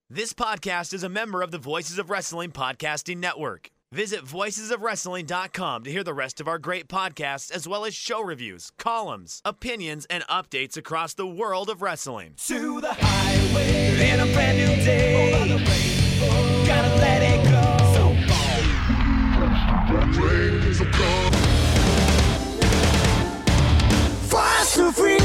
This podcast is a member of the Voices of Wrestling Podcasting Network. Visit voicesofwrestling.com to hear the rest of our great podcasts, as well as show reviews, columns, opinions, and updates across the world of wrestling. To the highway in a brand new day. Over the rainbow, gotta let it go. So fast to finger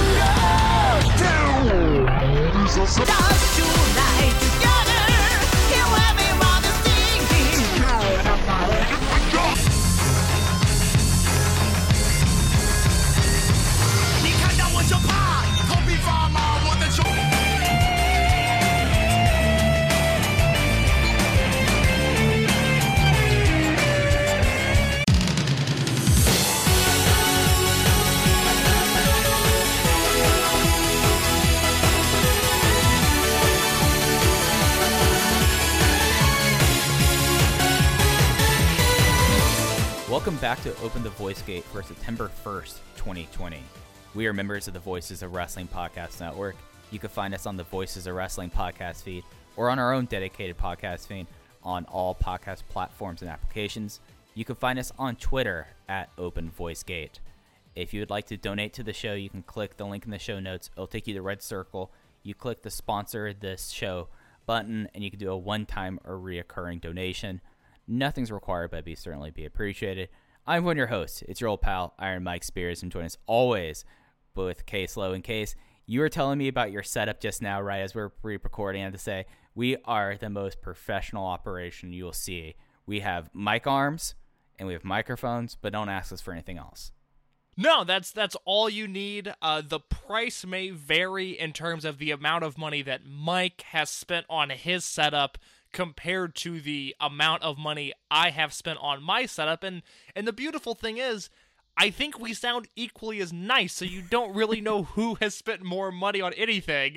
down. Dance tonight together. Here everyone is singing. 你看到我就怕，头皮发麻，我的手。 Welcome back to Open the Voice Gate for September 1st, 2020. We are members of the Voices of Wrestling Podcast Network. You can find us on the Voices of Wrestling podcast feed or on our own dedicated podcast feed on all podcast platforms and applications. You can find us on Twitter at Open Voice Gate. If you would like to donate to the show, you can click the link in the show notes. It'll take you to the red circle. You click the sponsor this show button, and you can do a one-time or reoccurring donation. Nothing's required, but it'd certainly be appreciated. I'm one of your hosts. It's your old pal, Iron Mike Spears, and join us always with Case Low. In Case, you were telling me about your setup just now, right, as we're pre-recording. I have to say, we are the most professional operation you will see. We have mic arms, and we have microphones, but don't ask us for anything else. No, that's all you need. The price may vary in terms of the amount of money that Mike has spent on his setup compared to the amount of money I have spent on my setup. And the beautiful thing is, I think we sound equally as nice, so you don't really know who has spent more money on anything.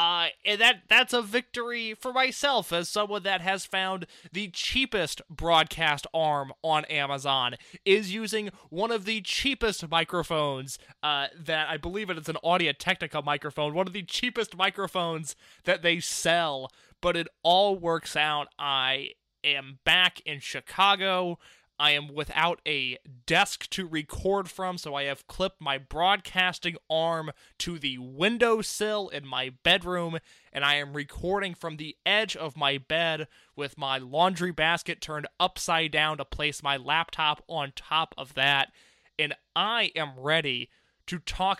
And that's a victory for myself as someone that has found the cheapest broadcast arm on Amazon, is using one of the cheapest microphones that I believe it's an Audio-Technica microphone, one of the cheapest microphones that they sell. But it all works out. I am back in Chicago. I am without a desk to record from, so I have clipped my broadcasting arm to the windowsill in my bedroom, and I am recording from the edge of my bed with my laundry basket turned upside down to place my laptop on top of that. And I am ready to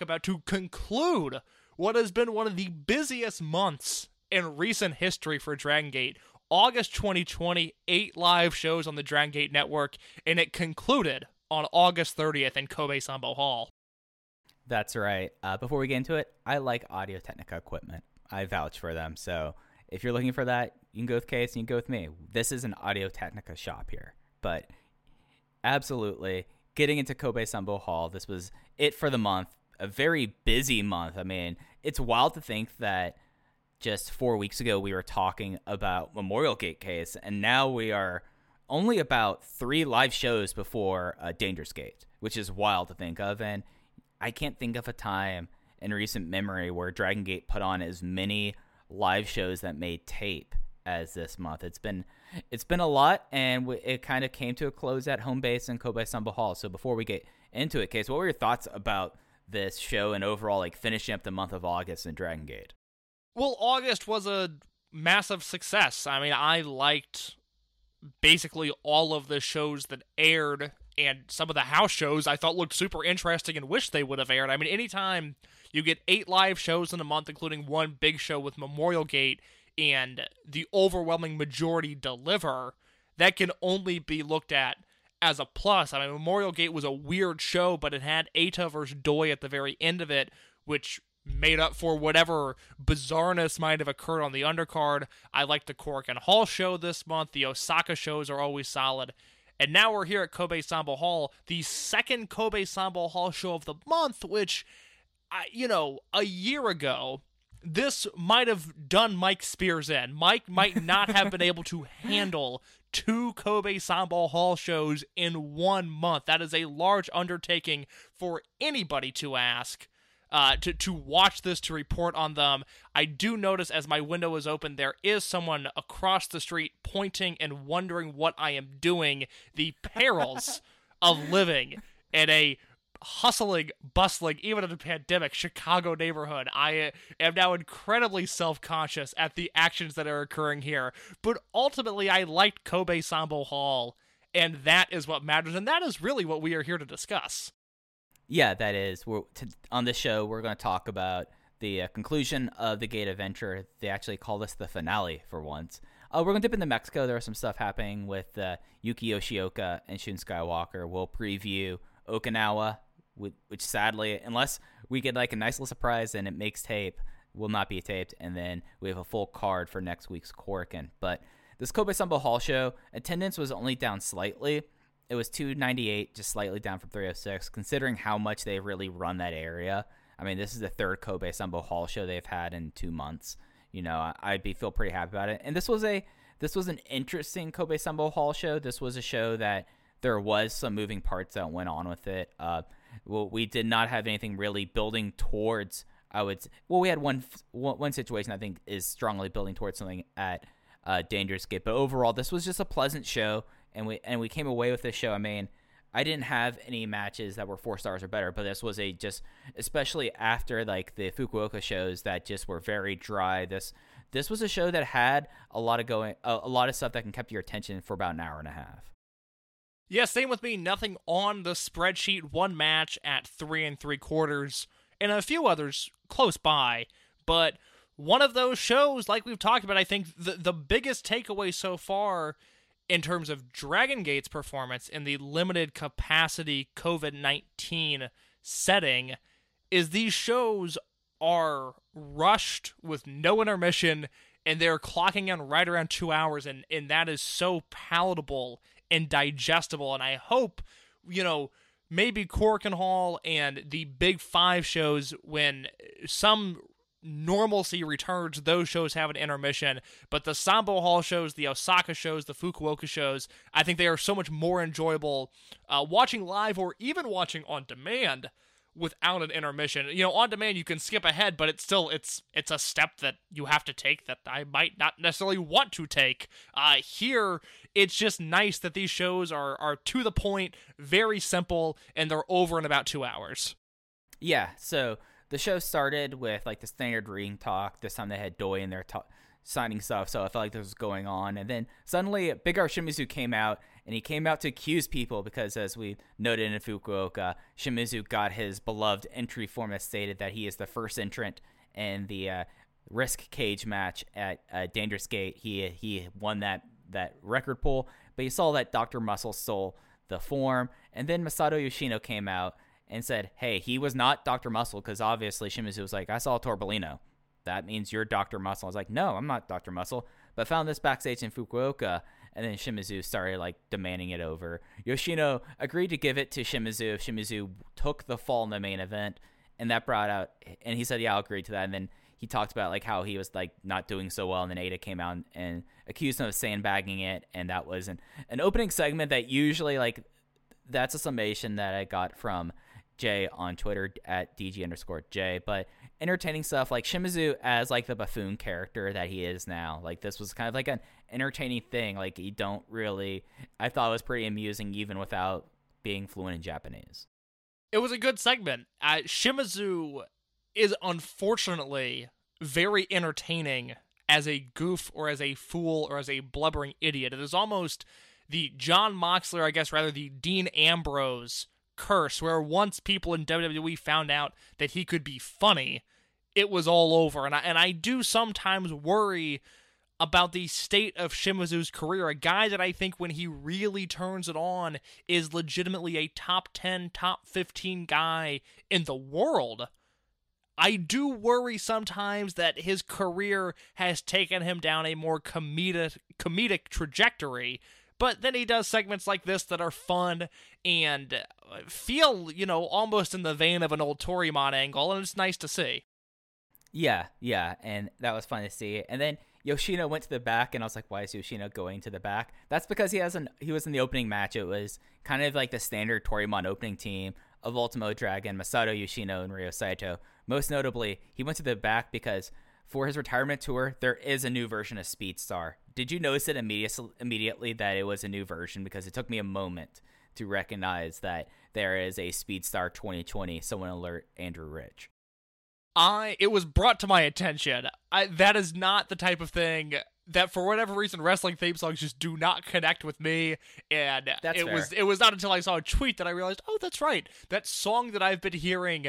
conclude what has been one of the busiest months in recent history for Dragon Gate. August 2020, 8 live shows on the Dragon Gate Network, and it concluded on August 30th in Kobe Sanbo Hall. That's right. Before we get into it, I like Audio-Technica equipment. I vouch for them. So if you're looking for that, you can go with Case and you can go with me. This is an Audio-Technica shop here. But absolutely, getting into Kobe Sanbo Hall, this was it for the month. A very busy month. I mean, it's wild to think that just 4 weeks ago, we were talking about Memorial Gate Case, and now we are only about 3 live shows before Dangerous Gate, which is wild to think of. And I can't think of a time in recent memory where Dragon Gate put on as many live shows that made tape as this month. It's been a lot, and it kind of came to a close at home base in Kobe Sanbo Hall. So before we get into it, Case, what were your thoughts about this show and overall finishing up the month of August in Dragon Gate? Well, August was a massive success. I mean, I liked basically all of the shows that aired, and some of the house shows I thought looked super interesting and wish they would have aired. I mean, anytime you get 8 live shows in a month, including one big show with Memorial Gate, and the overwhelming majority deliver, that can only be looked at as a plus. I mean, Memorial Gate was a weird show, but it had Eita versus Doi at the very end of it, which made up for whatever bizarreness might have occurred on the undercard. I liked the Korakuen Hall show this month. The Osaka shows are always solid. And now we're here at Kobe Sanbo Hall, the second Kobe Sanbo Hall show of the month, which, a year ago, this might have done Mike Spears in. Mike might not have been able to handle 2 Kobe Sanbo Hall shows in 1 month. That is a large undertaking for anybody to ask. to watch this, to report on them. I do notice as my window is open, there is someone across the street pointing and wondering what I am doing. The perils of living in a hustling, bustling, even in a pandemic, Chicago neighborhood. I am now incredibly self-conscious at the actions that are occurring here. But ultimately, I liked Kobe Sambo Hall, and that is what matters, and that is really what we are here to discuss. Yeah, that is. On this show, we're going to talk about the conclusion of the Gate Adventure. They actually call this the finale for once. We're going to dip into Mexico. There was some stuff happening with Yuki Yoshioka and Shun Skywalker. We'll preview Okinawa, which sadly, unless we get like a nice little surprise and it makes tape, will not be taped. And then we have a full card for next week's Korakuen. But this Kobe Sambo Hall show, attendance was only down slightly. It was 298, just slightly down from 306, considering how much they really run that area. I mean, this is the third Kobe Sambo Hall show they've had in 2 months. You know, feel pretty happy about it. And this was an interesting Kobe Sambo Hall show. This was a show that there was some moving parts that went on with it. We did not have anything really building towards. We had one situation I think is strongly building towards something at Dangerous Gate, but overall, this was just a pleasant show. And we came away with this show. I mean, I didn't have any matches that were 4 stars or better, but this was especially after like the Fukuoka shows that just were very dry. This was a show that had a lot of stuff that can keep your attention for about an hour and a half. Yeah, same with me. Nothing on the spreadsheet. One match at 3 3/4, and a few others close by. But one of those shows, like we've talked about, I think the biggest takeaway so far in terms of Dragon Gate's performance in the limited capacity COVID-19 setting is these shows are rushed with no intermission, and they're clocking in right around 2 hours, and that is so palatable and digestible. And I hope, maybe Korakuen Hall and the Big 5 shows, when some normalcy returns, those shows have an intermission. But the Sambo Hall shows, the Osaka shows, the Fukuoka shows, I think they are so much more enjoyable watching live or even watching on demand without an intermission. On demand you can skip ahead, but it's a step that you have to take that I might not necessarily want to take. Here it's just nice that these shows are to the point, very simple, and they're over in about 2 hours. Yeah, so the show started with like the standard ring talk. This time they had Doi in there signing stuff, so I felt like this was going on. And then suddenly Big R Shimizu came out, and he came out to accuse people because, as we noted in Fukuoka, Shimizu got his beloved entry form that stated that he is the first entrant in the Risk Cage match at Dangerous Gate. He won that record pool, but you saw that Dr. Muscle stole the form. And then Masato Yoshino came out and said, hey, he was not Dr. Muscle, because obviously Shimizu was like, I saw Torbellino. That means you're Dr. Muscle. I was like, no, I'm not Dr. Muscle. But found this backstage in Fukuoka, and then Shimizu started like demanding it over. Yoshino agreed to give it to Shimizu if Shimizu took the fall in the main event, and that brought out, and he said, yeah, I'll agree to that. And then he talked about like how he was like not doing so well, and then Ada came out and accused him of sandbagging it, and that was an opening segment that usually like, that's a summation that I got from Jay on Twitter at DG_J, but entertaining stuff like Shimizu as like the buffoon character that he is now. Like this was kind of like an entertaining thing. Like I thought it was pretty amusing even without being fluent in Japanese. It was a good segment. Shimizu is unfortunately very entertaining as a goof or as a fool or as a blubbering idiot. It is almost the John Moxley, I guess rather the Dean Ambrose curse, where once people in WWE found out that he could be funny, it was all over. And I do sometimes worry about the state of Shimizu's career, a guy that I think when he really turns it on is legitimately a top 10, top 15 guy in the world. I do worry sometimes that his career has taken him down a more comedic trajectory. But then he does segments like this that are fun and feel, almost in the vein of an old Torimon angle, and it's nice to see. Yeah, and that was fun to see. And then Yoshino went to the back, and I was like, why is Yoshino going to the back? That's because he was in the opening match. It was kind of like the standard Torimon opening team of Ultimo Dragon, Masato Yoshino, and Ryo Saito. Most notably, he went to the back because for his retirement tour, there is a new version of Speedstar. Did you notice it immediately that it was a new version? Because it took me a moment to recognize that there is a Speedstar 2020. Someone alert Andrew Rich. It was brought to my attention. That is not the type of thing that, for whatever reason, wrestling theme songs just do not connect with me. And it was not until I saw a tweet that I realized, oh, that's right. That song that I've been hearing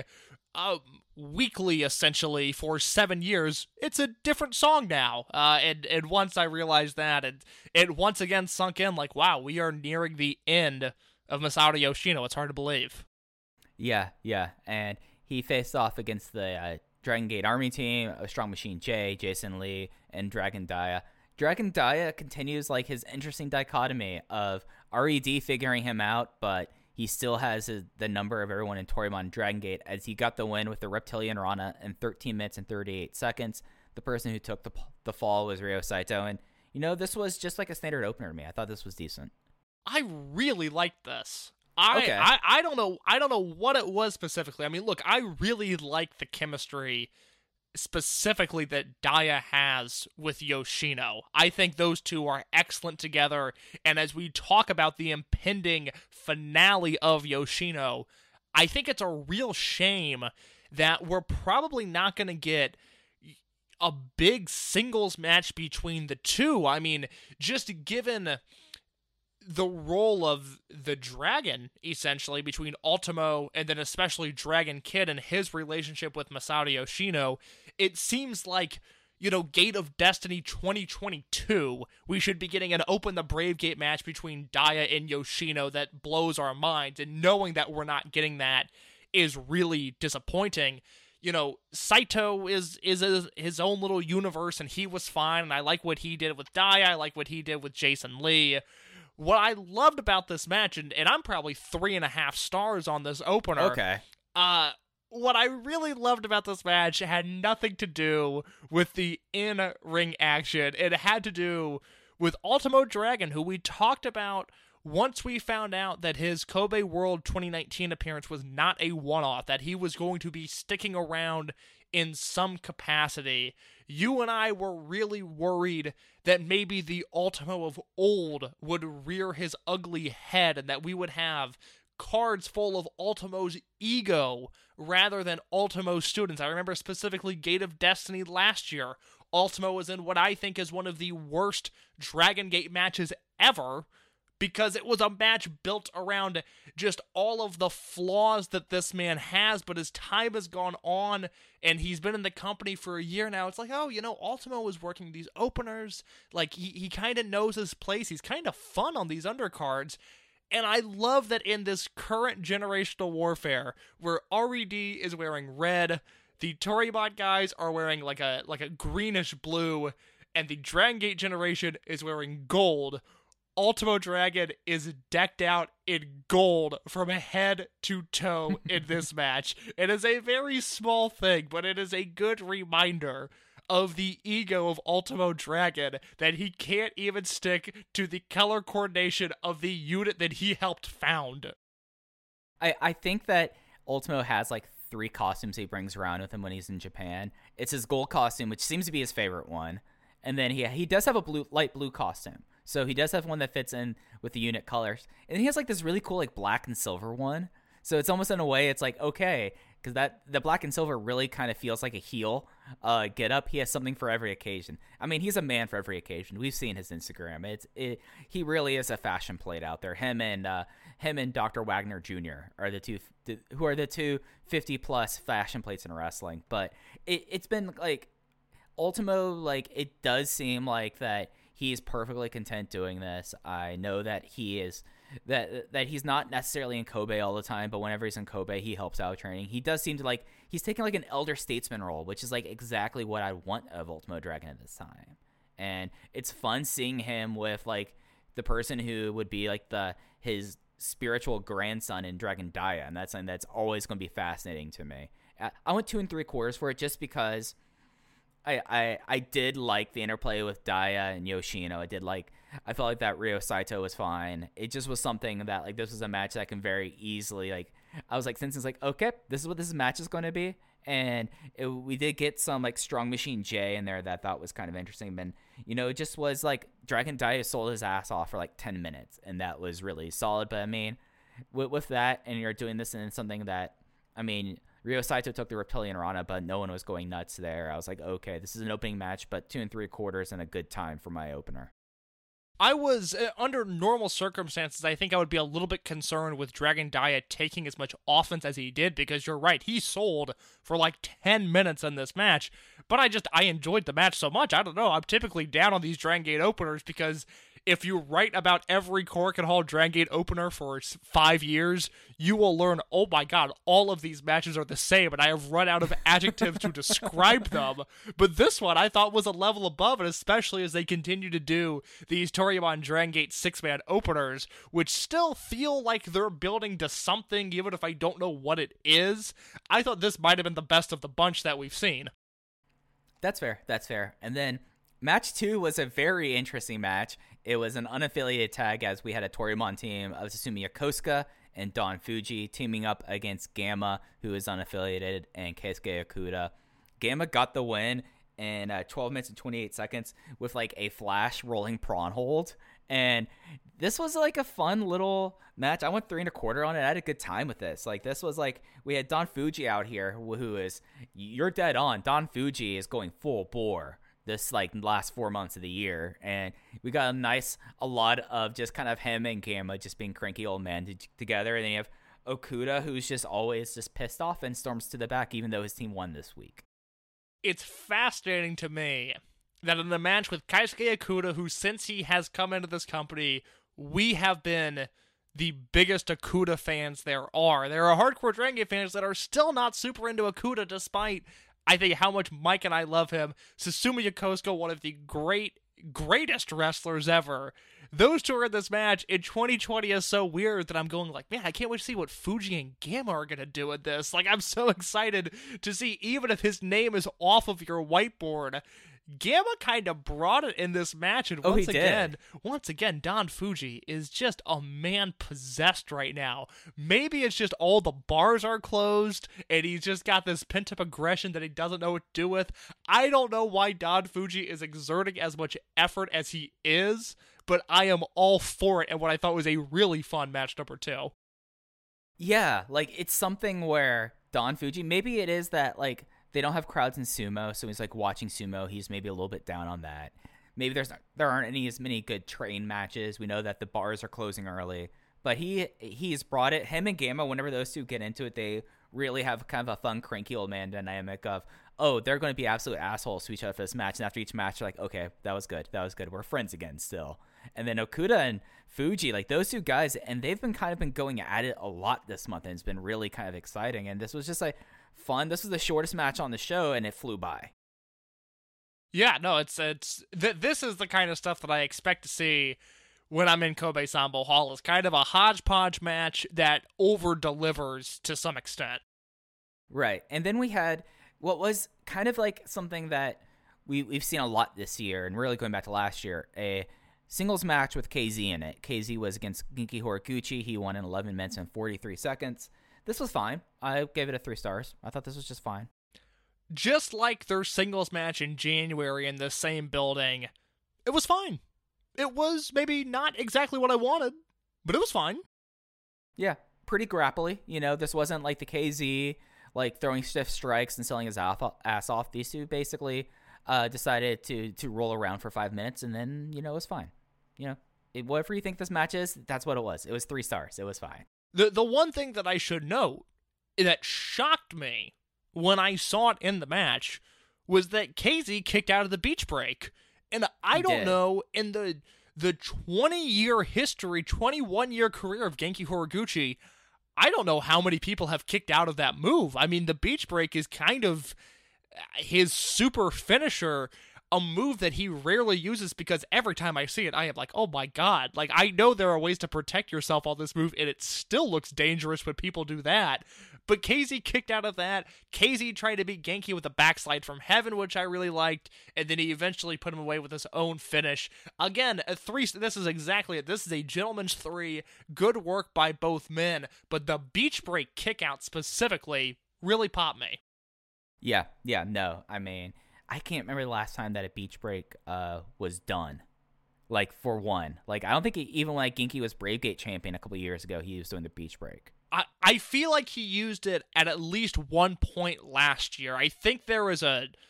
weekly, essentially, for 7 years, it's a different song now. And once I realized that, it once again sunk in, like, wow, we are nearing the end of Masato Yoshino. It's hard to believe. Yeah, and he faced off against the Dragon Gate Army team, Strong Machine J, Jason Lee, and Dragon Dia. Dragon Dia continues like his interesting dichotomy of RED figuring him out, but he still has the number of everyone in Toryumon Dragon Gate, as he got the win with the Reptilian Rana in 13 minutes and 38 seconds. The person who took the fall was Ryo Saito, and this was just like a standard opener to me. I thought this was decent. I really liked this. Okay. I don't know what it was specifically. I mean, look, I really like the chemistry specifically that Dia has with Yoshino. I think those two are excellent together, and as we talk about the impending finale of Yoshino, I think it's a real shame that we're probably not going to get a big singles match between the two. I mean, just given the role of the Dragon, essentially, between Ultimo and then especially Dragon Kid and his relationship with Masato Yoshino, it seems like, Gate of Destiny 2022, we should be getting an Open the Brave Gate match between Dia and Yoshino that blows our minds, and knowing that we're not getting that is really disappointing. Saito is his own little universe, and he was fine, and I like what he did with Dia, I like what he did with Jason Lee. What I loved about this match, and I'm probably 3.5 stars on this opener. Okay. What I really loved about this match had nothing to do with the in-ring action. It had to do with Ultimo Dragon, who we talked about once we found out that his Kobe World 2019 appearance was not a one-off, that he was going to be sticking around in some capacity. You and I were really worried that maybe the Ultimo of old would rear his ugly head and that we would have cards full of Ultimo's ego rather than Ultimo's students. I remember specifically Gate of Destiny last year. Ultimo was in what I think is one of the worst Dragon Gate matches ever, because it was a match built around just all of the flaws that this man has, but as time has gone on, and he's been in the company for a year now, it's like, Ultimo is working these openers, like, he kind of knows his place, he's kind of fun on these undercards, and I love that in this current generational warfare, where RED is wearing red, the Toryumon guys are wearing like a greenish blue, and the Dragon Gate generation is wearing gold, Ultimo Dragon is decked out in gold from head to toe in this match. It is a very small thing, but it is a good reminder of the ego of Ultimo Dragon, that he can't even stick to the color coordination of the unit that he helped found. I think that Ultimo has like 3 costumes he brings around with him when he's in Japan. It's his gold costume, which seems to be his favorite one. And then he does have a light blue costume. So he does have one that fits in with the unit colors. And he has like this really cool like black and silver one. So it's almost in a way it's like, okay, because the black and silver really kind of feels like a heel get up. He has something for every occasion. I mean, he's a man for every occasion. We've seen his Instagram. He really is a fashion plate out there. Him and Dr. Wagner Jr. are the two 50+ fashion plates in wrestling. But it's been like Ultimo, like, it does seem like that he's perfectly content doing this. I know that he is that he's not necessarily in Kobe all the time, but whenever he's in Kobe, he helps out training. He does seem to like he's taking like an elder statesman role, which is like exactly what I want of Ultimo Dragon at this time. And it's fun seeing him with like the person who would be like his spiritual grandson in Dragon Dia, and that's something that's always going to be fascinating to me. I went 2 3/4 for it just because I did like the interplay with Daya and Yoshino. I felt like that Ryo Saito was fine. It just was something that, like, this was a match that can very easily, like, I was like, since it's like, okay, this is what this match is going to be. And we did get some, like, Strong Machine J in there that I thought was kind of interesting. And, it just was like Dragon Daya sold his ass off for like 10 minutes. And that was really solid. But I mean, with that, and you're doing this in something that, I mean, Ryo Saito took the Reptilian Rana, but no one was going nuts there. I was like, okay, this is an opening match, but 2 3/4 and a good time for my opener. I was, under normal circumstances, I think I would be a little bit concerned with Dragon Daya taking as much offense as he did, because you're right, he sold for like 10 minutes in this match, but I enjoyed the match so much. I don't know, I'm typically down on these Dragon Gate openers, because if you write about every Korakuen Hall Dragon Gate opener for 5 years, you will learn, oh my god, all of these matches are the same, and I have run out of adjectives to describe them. But this one I thought was a level above, and especially as they continue to do these Toryumon Dragon Gate 6-man openers, which still feel like they're building to something, even if I don't know what it is. I thought this might have been the best of the bunch that we've seen. That's fair. And then match 2 was a very interesting match. It was an unaffiliated tag, as we had a Toryumon team of Susumu Yokosuka and Don Fuji teaming up against Gamma, who is unaffiliated, and Keisuke Okuda. Gamma got the win in 12 minutes and 28 seconds with like a flash rolling prawn hold. And this was like a fun little match. I went 3 1/4 on it. I had a good time with this. Like, this was like, we had Don Fuji out here, who is, you're dead on. Don Fuji is going full bore this like last 4 months of the year, and we got a lot of just kind of him and Gamma just being cranky old men together. And then you have Okuda, who's just always just pissed off and storms to the back, even though his team won this week. It's fascinating to me that in the match with Keisuke Okuda, who since he has come into this company, we have been the biggest Okuda fans there are. There are hardcore Dragon Gate fans that are still not super into Okuda, despite, I think, how much Mike and I love him. Susumu Yokosuka, one of the greatest wrestlers ever. Those two are in this match, and 2020 is so weird that I'm going like, man, I can't wait to see what Fuji and Gamma are going to do with this. Like, I'm so excited to see, even if his name is off of your whiteboard, Gamma kind of brought it in this match, and once again, Don Fuji is just a man possessed right now. Maybe it's just all the bars are closed, and he's just got this pent-up aggression that he doesn't know what to do with. I don't know why Don Fuji is exerting as much effort as he is, but I am all for it, and what I thought was a really fun match number 2. Yeah, like, it's something where Don Fuji, maybe it is that, like, they don't have crowds in sumo, so he's like watching sumo. He's maybe a little bit down on that. Maybe there aren't as many good train matches. We know that the bars are closing early, but he's brought it. Him and Gamma, whenever those two get into it, they really have kind of a fun, cranky old man dynamic of, oh, they're going to be absolute assholes to each other for this match. And after each match, they're like, okay, that was good. We're friends again still. And then Okuda and Fuji, like those two guys, and they've been kind of going at it a lot this month, and it's been really kind of exciting. And this was just like fun. This was the shortest match on the show, and it flew by. Yeah, no, this is the kind of stuff that I expect to see when I'm in Kobe Sanbo Hall. It's kind of a hodgepodge match that over-delivers to some extent. Right, and then we had what was kind of like something that we've seen a lot this year, and really going back to last year, a singles match with KZ in it. KZ was against Genki Horiguchi. He won in 11 minutes and 43 seconds. This was fine. I gave it a 3 stars. I thought this was just fine. Just like their singles match in January in the same building, it was fine. It was maybe not exactly what I wanted, but it was fine. Yeah, pretty grapply. You know, this wasn't like the KZ, like throwing stiff strikes and selling his ass off. These two basically decided to roll around for 5 minutes, and then, it was fine. Whatever you think this match is, that's what it was. It was 3 stars. It was fine. The one thing that I should note that shocked me when I saw it in the match was that KZ kicked out of the beach break. And I don't know, in the 20-year history, 21-year career of Genki Horiguchi, I don't know how many people have kicked out of that move. I mean, the beach break is kind of his super finisher, a move that he rarely uses, because every time I see it, I am like, oh my god. Like, I know there are ways to protect yourself on this move, and it still looks dangerous when people do that. But KZ kicked out of that. KZ tried to beat Genki with a backslide from heaven, which I really liked, and then he eventually put him away with his own finish. Again, this is exactly it. This is a gentleman's 3. Good work by both men, but the beach break kickout specifically really popped me. Yeah, no. I mean, I can't remember the last time that a beach break was done. Like, for one. Like, I don't think even like Genki was Bravegate champion a couple years ago, he was doing the beach break. I feel like he used it at least one point last year. I think there was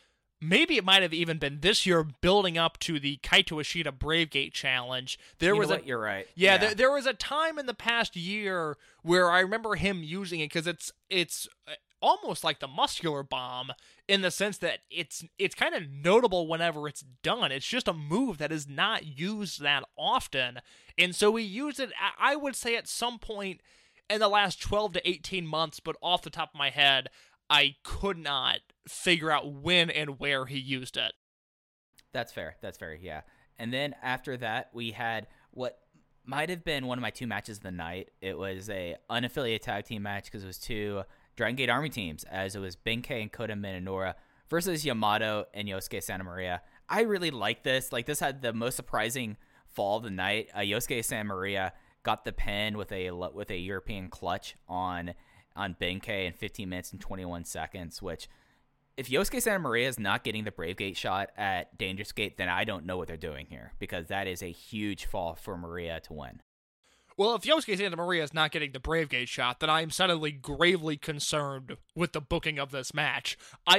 maybe it might have even been this year building up to the Kaito Ishida Bravegate challenge. You're right. Yeah. There was a time in the past year where I remember him using it because it's almost like the muscular bomb in the sense that it's kind of notable whenever it's done. It's just a move that is not used that often. And so we used it, I would say, at some point in the last 12 to 18 months, but off the top of my head, I could not figure out when and where he used it. That's fair, yeah. And then after that, we had what might have been one of my 2 matches of the night. It was a unaffiliated tag team match because it was 2 Dragon Gate Army teams, as it was Ben-K and Kota Minoura versus Yamato and Yosuke Santa Maria. I really like this. Like, this had the most surprising fall of the night. Yosuke Santa Maria got the pin with a European clutch on Ben-K in 15 minutes and 21 seconds, which, if Yosuke Santa Maria is not getting the Brave Gate shot at Dangerous Gate, then I don't know what they're doing here, because that is a huge fall for Maria to win. Well, if Yosuke Santa Maria is not getting the Brave Gate shot, then I am suddenly gravely concerned with the booking of this match. I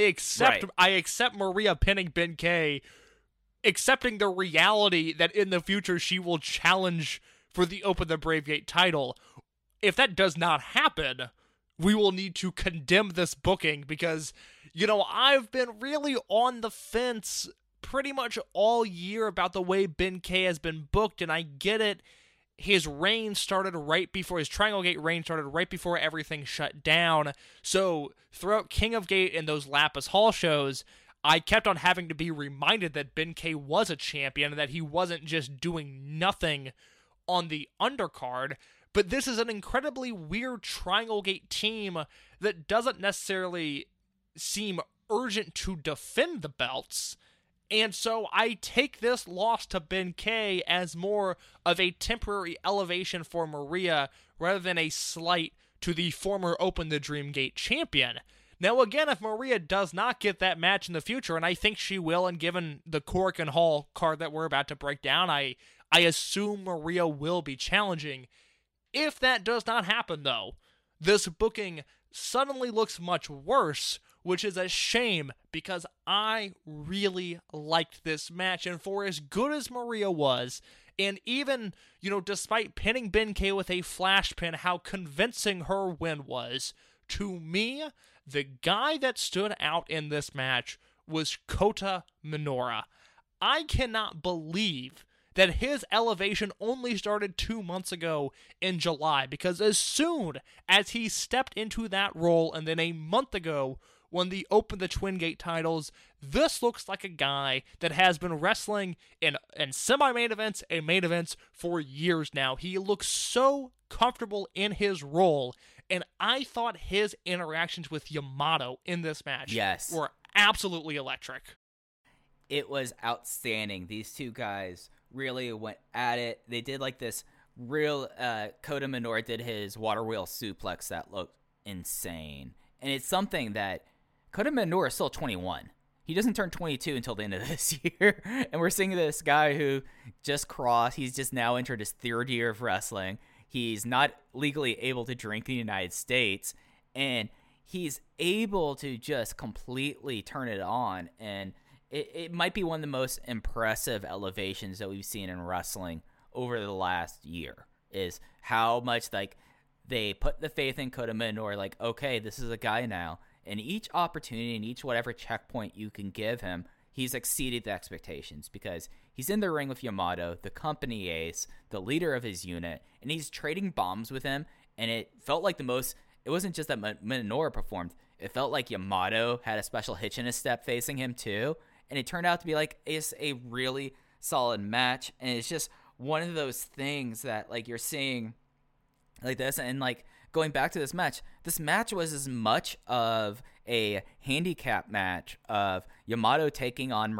accept Maria pinning Ben-K, accepting the reality that in the future she will challenge for the Open the Brave Gate title. If that does not happen, we will need to condemn this booking because, I've been really on the fence pretty much all year about the way Ben-K has been booked, and I get it. His reign started right before, his Triangle Gate reign started right before everything shut down. So throughout King of Gate and those Lapis Hall shows, I kept on having to be reminded that Ben-K was a champion and that he wasn't just doing nothing on the undercard. But this is an incredibly weird Triangle Gate team that doesn't necessarily seem urgent to defend the belts. And so I take this loss to Ben-K as more of a temporary elevation for Maria rather than a slight to the former Open the Dream Gate champion. Now again, if Maria does not get that match in the future, and I think she will, and given the Korakuen Hall card that we're about to break down, I assume Maria will be challenging. If that does not happen though, this booking suddenly looks much worse, which is a shame because I really liked this match. And for as good as Maria was, and even, despite pinning Ben-K with a flash pin, how convincing her win was, to me, the guy that stood out in this match was Kota Minoura. I cannot believe that his elevation only started 2 months ago in July, because as soon as he stepped into that role, and then a month ago when they opened the Twin Gate titles, this looks like a guy that has been wrestling in semi-main events and main events for years now. He looks so comfortable in his role, and I thought his interactions with Yamato in this match were absolutely electric. It was outstanding. These two guys really went at it. They did like this real Kota Minoura did his water wheel suplex that looked insane. And it's something that Kota Minoura is still 21. He doesn't turn 22 until the end of this year. And we're seeing this guy who just crossed. He's just now entered his 3rd year of wrestling. He's not legally able to drink in the United States. And he's able to just completely turn it on. And it might be one of the most impressive elevations that we've seen in wrestling over the last year, is how much they put the faith in Kota Minoura, like, okay, this is a guy now. And each opportunity and each whatever checkpoint you can give him, he's exceeded the expectations, because he's in the ring with Yamato, the company ace, the leader of his unit, and he's trading bombs with him. And it felt like it wasn't just that Minoura performed. It felt like Yamato had a special hitch in his step facing him too. And it turned out to be it's a really solid match. And it's just one of those things that you're seeing like this. And going back to this match was as much of a handicap match of Yamato taking on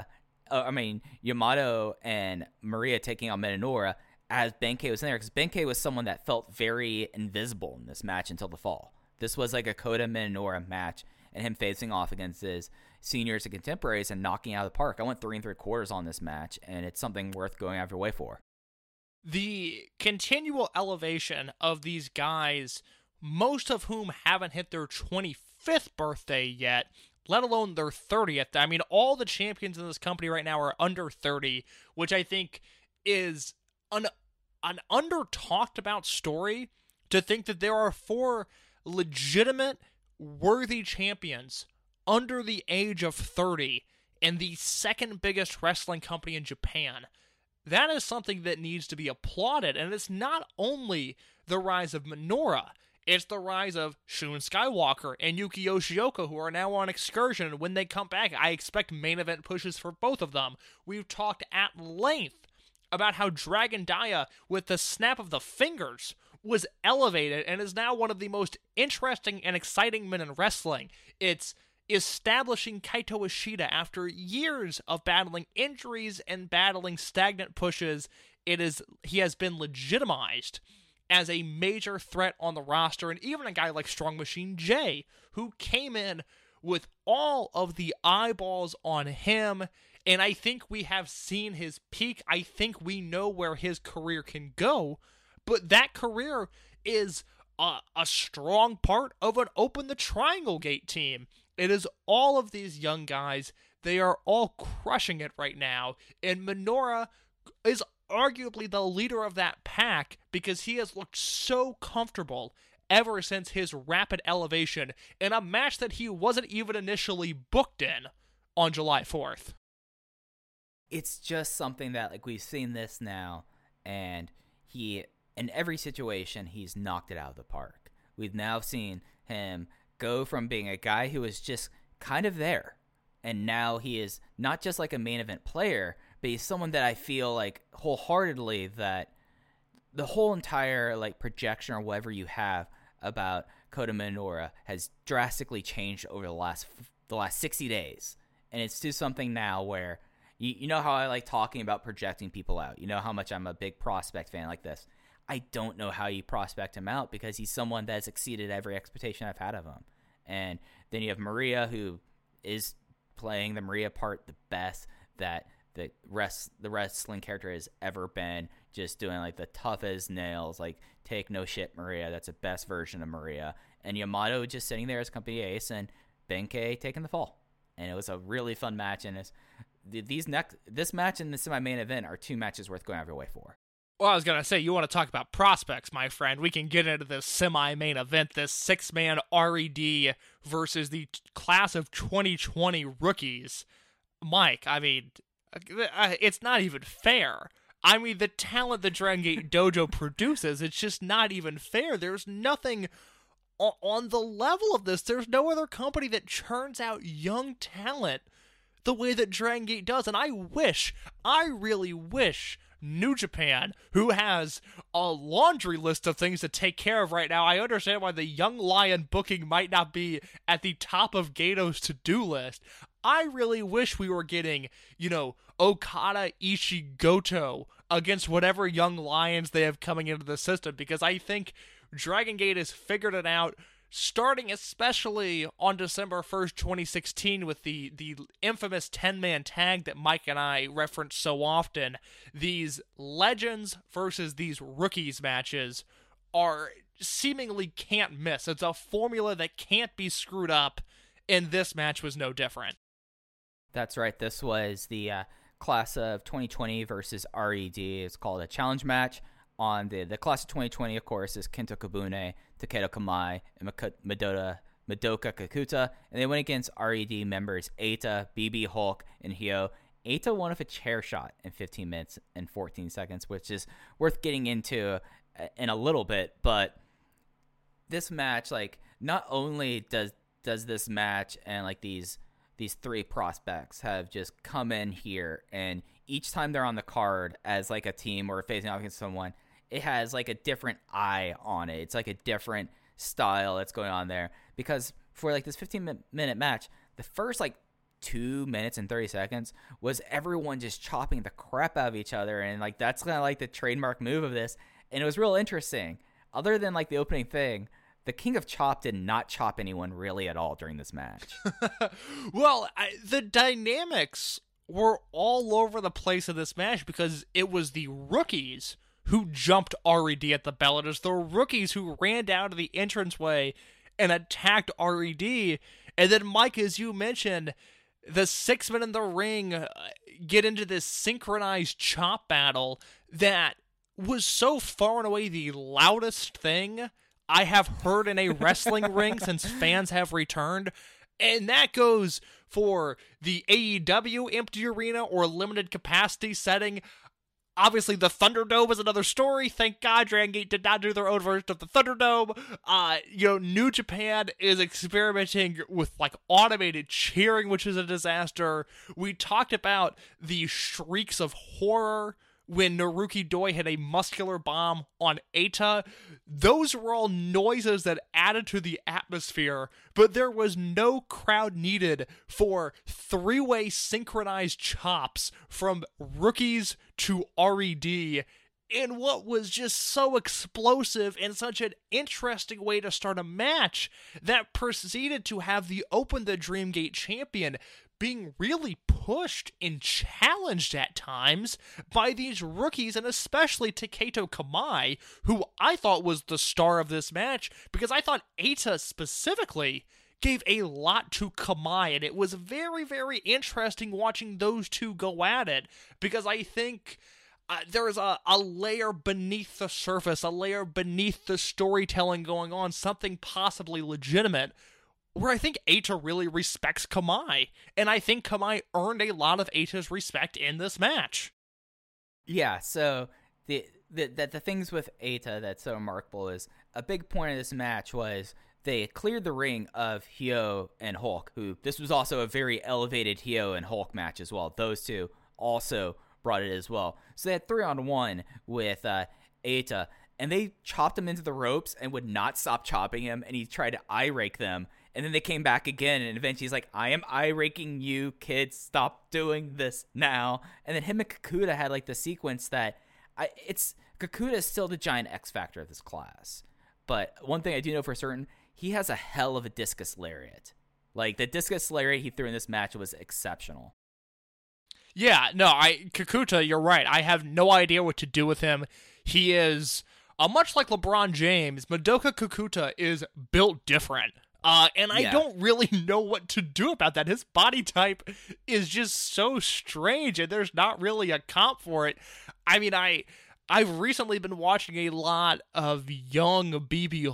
Yamato and Maria taking on Minoura as Benkei was in there, because Benkei was someone that felt very invisible in this match until the fall. This was like a Kota Minoura match, and him facing off against his seniors and contemporaries and knocking out of the park. I went 3 3/4 on this match, and it's something worth going out of your way for. The continual elevation of these guys, most of whom haven't hit their 25th birthday yet, let alone their 30th. I mean, all the champions in this company right now are under 30, which I think is an under-talked about story, to think that there are 4 legitimate, worthy champions under the age of 30 in the second biggest wrestling company in Japan. That is something that needs to be applauded, and it's not only the rise of Minoura, it's the rise of Shun Skywalker and Yuki Yoshioka, who are now on excursion, and when they come back, I expect main event pushes for both of them. We've talked at length about how Dragon Dia, with the snap of the fingers, was elevated and is now one of the most interesting and exciting men in wrestling. It's establishing Kaito Ishida after years of battling injuries and battling stagnant pushes. He has been legitimized as a major threat on the roster, and even a guy like Strong Machine J, who came in with all of the eyeballs on him, and I think we have seen his peak. I think we know where his career can go, but that career is a strong part of an Open the Triangle Gate team. It is all of these young guys. They are all crushing it right now, and Minoura is arguably the leader of that pack because he has looked so comfortable ever since his rapid elevation in a match that he wasn't even initially booked in on July 4th. It's just something that, like, we've seen this now, and he, in every situation, he's knocked it out of the park. We've now seen him go from being a guy who was just kind of there, and now he is not just like a main event player, but he's someone that I feel like wholeheartedly that the whole entire like projection or whatever you have about Kota Minoura has drastically changed over the last 60 days. And it's to something now where you know how I like talking about projecting people out. You know how much I'm a big prospect fan like this. I don't know how you prospect him out because he's someone that's exceeded every expectation I've had of him. And then you have Maria, who is playing the Maria part the best that the wrestling character has ever been, just doing like the tough as nails, like take no shit Maria. That's the best version of Maria. And Yamato just sitting there as company ace, and Benkei taking the fall. And it was a really fun match. And this match and the semi-main event are 2 matches worth going out of your way for. Well, I was going to say, you want to talk about prospects, my friend. We can get into this semi-main event, this 6-man RED versus the class of 2020 rookies. Mike, I mean, it's not even fair. I mean, the talent the Dragon Gate Dojo produces, it's just not even fair. There's nothing on the level of this. There's no other company that churns out young talent the way that Dragon Gate does. And I really wish New Japan, who has a laundry list of things to take care of right now, I understand why the Young Lion booking might not be at the top of Gato's to-do list. I really wish we were getting, Okada, Ishii, Goto against whatever Young Lions they have coming into the system, because I think Dragon Gate has figured it out, starting especially on December 1st, 2016 with the infamous 10-man tag that Mike and I reference so often. These legends versus these rookies matches are seemingly can't miss. It's a formula that can't be screwed up, and this match was no different. That's right. This was the class of 2020 versus RED. It's called a challenge match. On the class of 2020, of course, is Kento Kabune, Takedo Kamai, and Madoka Kakuta. And they went against RED members Eita, BB Hulk, and Hyo. Eita won with a chair shot in 15 minutes and 14 seconds, which is worth getting into in a little bit. But this match, like, not only does this match and like these 3 prospects have just come in here, and each time they're on the card as like a team or facing off against someone, it has like a different eye on it. It's like a different style that's going on there, because for like this 15-minute match, the first like 2 minutes and 30 seconds was everyone just chopping the crap out of each other, and like that's kind of like the trademark move of this, and it was real interesting. Other than like the opening thing, the King of Chop did not chop anyone really at all during this match. Well, the dynamics were all over the place in this match because it was the rookies who jumped RED at the bell. It was the rookies who ran down to the entranceway and attacked RED. And then, Mike, as you mentioned, the 6 men in the ring get into this synchronized chop battle that was so far and away the loudest thing I have heard in a wrestling ring since fans have returned. And that goes for the AEW empty arena or limited capacity setting. Obviously, the Thunderdome is another story. Thank God Dragon Gate did not do their own version of the Thunderdome. New Japan is experimenting with like automated cheering, which is a disaster. We talked about the shrieks of horror when Naruki Doi hit a muscular bomb on Eita. Those were all noises that added to the atmosphere, but there was no crowd needed for three-way synchronized chops from rookies to RED in what was just so explosive and such an interesting way to start a match that proceeded to have the Open the Dream Gate champion being really pushed and challenged at times by these rookies, and especially Taketo Kamai, who I thought was the star of this match, because I thought Eita specifically gave a lot to Kamai, and it was very, very interesting watching those two go at it, because I think there is a layer beneath the surface, a layer beneath the storytelling going on, something possibly legitimate, where I think Eita really respects Kamai, and I think Kamai earned a lot of Eita's respect in this match. Yeah, so the things with Eita that's so remarkable is a big point of this match was they cleared the ring of Hyo and Hulk, who this was also a very elevated Hyo and Hulk match as well. Those two also brought it as well. So they had 3-on-1 with Eita, and they chopped him into the ropes and would not stop chopping him, and he tried to eye rake them. And then they came back again, and eventually he's like, I am eye-raking you, kids. Stop doing this now. And then him and Kakuta had like the sequence that Kakuta is still the giant X factor of this class. But one thing I do know for certain, he has a hell of a discus lariat. Like the discus lariat he threw in this match was exceptional. Yeah, no, Kakuta, you're right. I have no idea what to do with him. He is, much like LeBron James, Madoka Kakuta is built different. And I don't really know what to do about that. His body type is just so strange, and there's not really a comp for it. I mean, I've recently been watching a lot of young BB.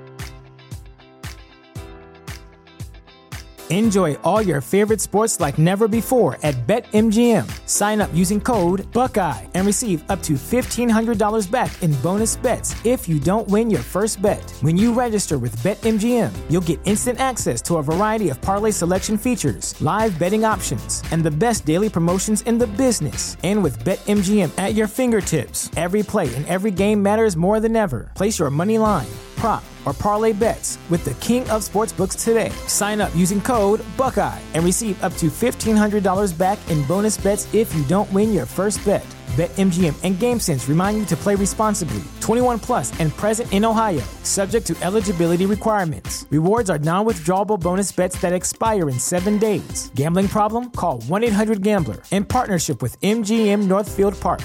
Enjoy all your favorite sports like never before at BetMGM. Sign up using code Buckeye and receive up to $1,500 back in bonus bets if you don't win your first bet. When you register with BetMGM, you'll get instant access to a variety of parlay selection features, live betting options, and the best daily promotions in the business. And with BetMGM at your fingertips, every play and every game matters more than ever. Place your money line, prop, or parlay bets with the king of sportsbooks today. Sign up using code Buckeye and receive up to $1,500 back in bonus bets if you don't win your first bet. BetMGM and GameSense remind you to play responsibly. 21 plus and present in Ohio, subject to eligibility requirements. Rewards are non-withdrawable bonus bets that expire in 7 days. Gambling problem? Call 1-800-GAMBLER. In partnership with MGM Northfield Park.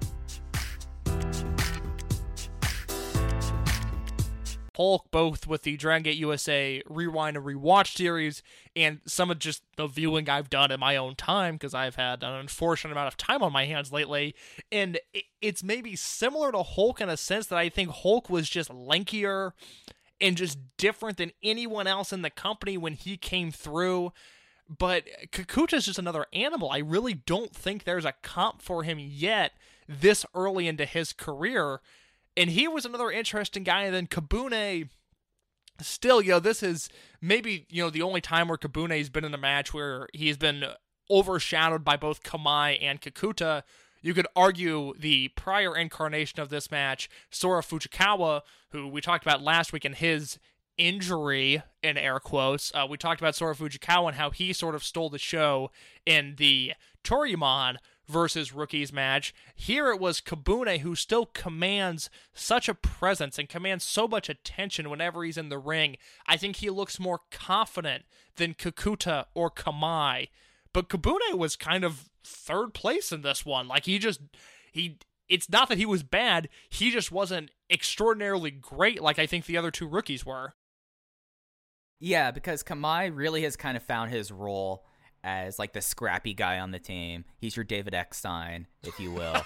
Hulk, both with the Dragon Gate USA Rewind and Rewatch series, and some of just the viewing I've done in my own time, because I've had an unfortunate amount of time on my hands lately, and it's maybe similar to Hulk in a sense that I think Hulk was just lankier and just different than anyone else in the company when he came through, but Kakuta's just another animal. I really don't think there's a comp for him yet this early into his career. And he was another interesting guy. And then Kabune, still, this is maybe, the only time where Kabune's been in a match where he's been overshadowed by both Kamai and Kakuta. You could argue the prior incarnation of this match, Sora Fujikawa, who we talked about last week in his injury, in air quotes. We talked about Sora Fujikawa and how he sort of stole the show in the Toryumon versus Rookies match. Here it was Kabune, who still commands such a presence and commands so much attention whenever he's in the ring. I think he looks more confident than Kakuta or Kamai. But Kabune was kind of third place in this one. Like, it's not that he was bad, he just wasn't extraordinarily great like I think the other two rookies were. Yeah, because Kamai really has kind of found his role as like the scrappy guy on the team. He's your David Eckstein, if you will.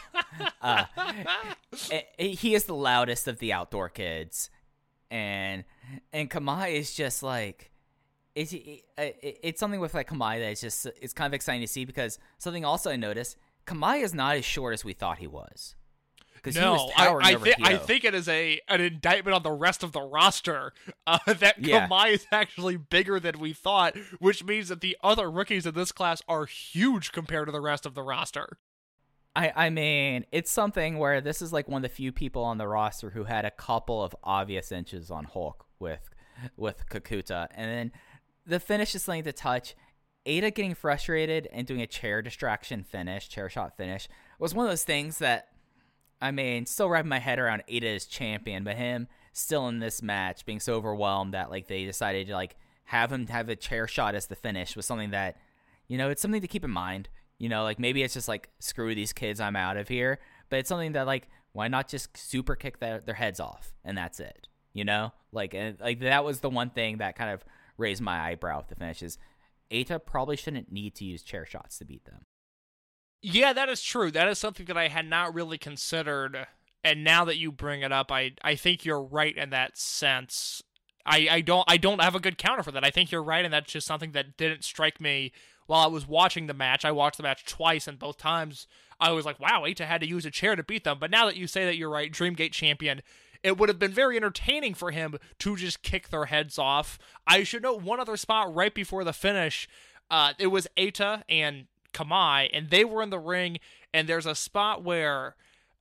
He is the loudest of the outdoor kids, and Kamai is just like, it's something with like Kamai that it's kind of exciting to see, because something also I noticed, Kamai is not as short as we thought he was. No, I think it is an indictment on the rest of the roster that Kamai is actually bigger than we thought, which means that the other rookies in this class are huge compared to the rest of the roster. I mean, it's something where this is like one of the few people on the roster who had a couple of obvious inches on Hulk with Kakuta, and then the finish is something to touch. Eita getting frustrated and doing a chair shot finish was one of those things that, I mean, still wrapping my head around Eita as champion, but him still in this match being so overwhelmed that like they decided to like have him have a chair shot as the finish was something that, you know, it's something to keep in mind. You know, like maybe it's just like, screw these kids, I'm out of here. But it's something that like, why not just super kick their heads off and that's it? You know, like that was the one thing that kind of raised my eyebrow with the finishes. Eita probably shouldn't need to use chair shots to beat them. Yeah, that is true. That is something that I had not really considered, and now that you bring it up, I think you're right in that sense. I don't have a good counter for that. I think you're right, and that's just something that didn't strike me while I was watching the match. I watched the match twice, and both times I was like, wow, Eita had to use a chair to beat them. But now that you say that you're right, Dreamgate champion, it would have been very entertaining for him to just kick their heads off. I should note one other spot right before the finish. It was Eita and Kamai, and they were in the ring, and there's a spot where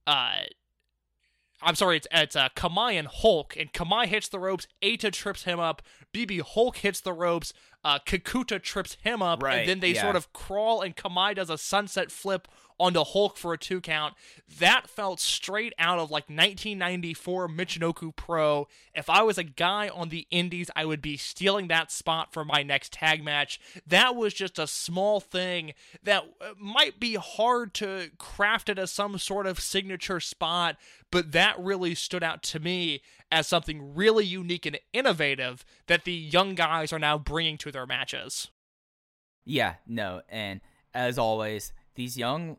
it's Kamai and Hulk, and Kamai hits the ropes, Eita trips him up, BB Hulk hits the ropes, Kakuta trips him up, and then they sort of crawl, and Kamai does a sunset flip onto Hulk for a 2 count. That felt straight out of like 1994 Michinoku Pro. If I was a guy on the indies, I would be stealing that spot for my next tag match. That was just a small thing that might be hard to craft it as some sort of signature spot, but that really stood out to me as something really unique and innovative that the young guys are now bringing to their matches. Yeah, no, and as always, these young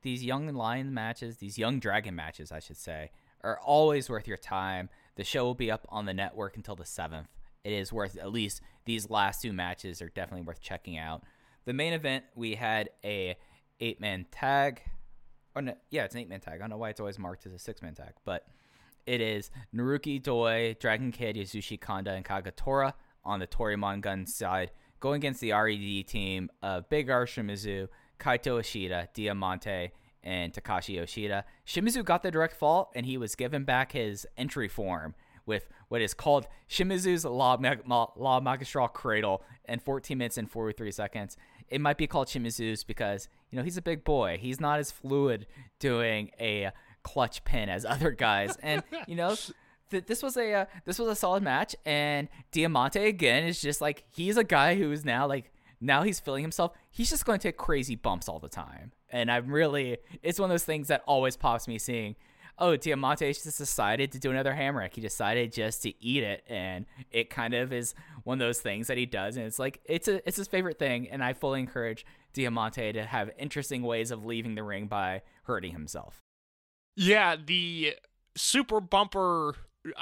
lion matches, these young dragon matches, I should say, are always worth your time. The show will be up on the network until the 7th. It is worth, at least these last 2 matches are definitely worth checking out. The main event, we had a 8-man tag. Or no, yeah, it's an 8-man tag. I don't know why it's always marked as a 6-man tag, but it is Naruki Doi, Dragon Kid, Yasushi Kanda, and Kagatora on the Toryumon Gun side, going against the RED team of Big R Shimizu, Kaito Ishida, Diamante, and Takashi Yoshida. Shimizu got the direct fall, and he was given back his entry form with what is called Shimizu's La Magistral Cradle in 14 minutes and 43 seconds. It might be called Shimizu's because, you know, he's a big boy. He's not as fluid doing a clutch pin as other guys. And, you know, this was a solid match. And Diamante, again, is just like, he's a guy who is now like, now he's feeling himself. He's just going to take crazy bumps all the time. And it's one of those things that always pops me seeing, oh, Diamante just decided to do another hammerhead. He decided just to eat it. And it kind of is one of those things that he does. And it's like, it's his favorite thing. And I fully encourage Diamante to have interesting ways of leaving the ring by hurting himself. Yeah, the super bumper...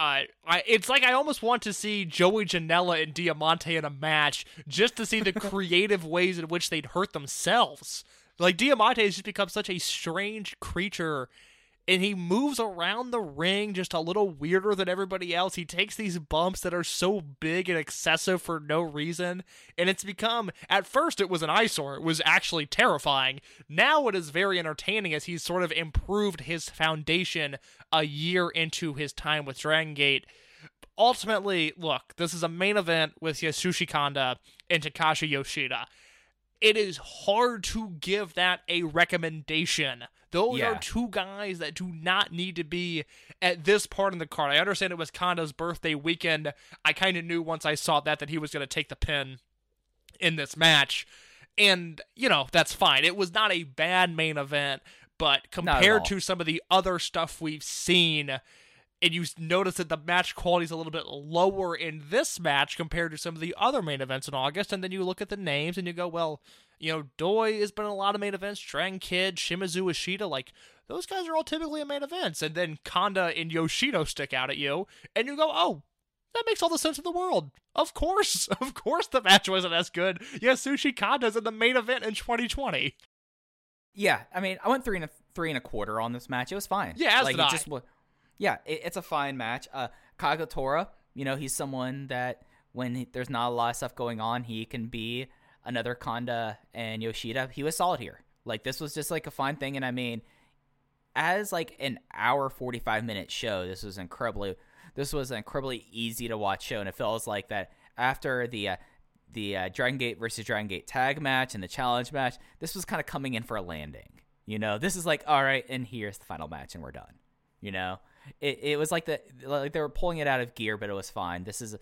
it's like I almost want to see Joey Janela and Diamante in a match just to see the creative ways in which they'd hurt themselves. Like, Diamante has just become such a strange creature and he moves around the ring just a little weirder than everybody else. He takes these bumps that are so big and excessive for no reason, and it's become, at first it was an eyesore. It was actually terrifying. Now it is very entertaining as he's sort of improved his foundation a year into his time with Dragon Gate. Ultimately, look, this is a main event with Yasushi Kanda and Takashi Yoshida. It is hard to give that a recommendation. Those are two guys that do not need to be at this part in the card. I understand it was Kanda's birthday weekend. I kind of knew once I saw that he was going to take the pin in this match. And, that's fine. It was not a bad main event, but compared to some of the other stuff we've seen, and you notice that the match quality is a little bit lower in this match compared to some of the other main events in August, and then you look at the names and you go, well, Doi has been in a lot of main events, Dragon Kid, Shimizu Ishida, like, those guys are all typically in main events, and then Kanda and Yoshida stick out at you, and you go, oh, that makes all the sense in the world. Of course the match wasn't as good. Yasushi Kanda's in the main event in 2020. Yeah, I mean, I went 3.25 on this match. It was fine. Yeah, as did I. Yeah, it's a fine match. Kagetora, he's someone that when there's not a lot of stuff going on, he can be another Kanda and Yoshida. He was solid here. Like, this was just like a fine thing. And I mean, as like an hour, 45-minute show, this was an incredibly easy to watch show. And it feels like that after the Dragon Gate versus Dragon Gate tag match and the challenge match, this was kind of coming in for a landing. This is like, all right, and here's the final match and we're done. It was like they were pulling it out of gear, but it was fine. This is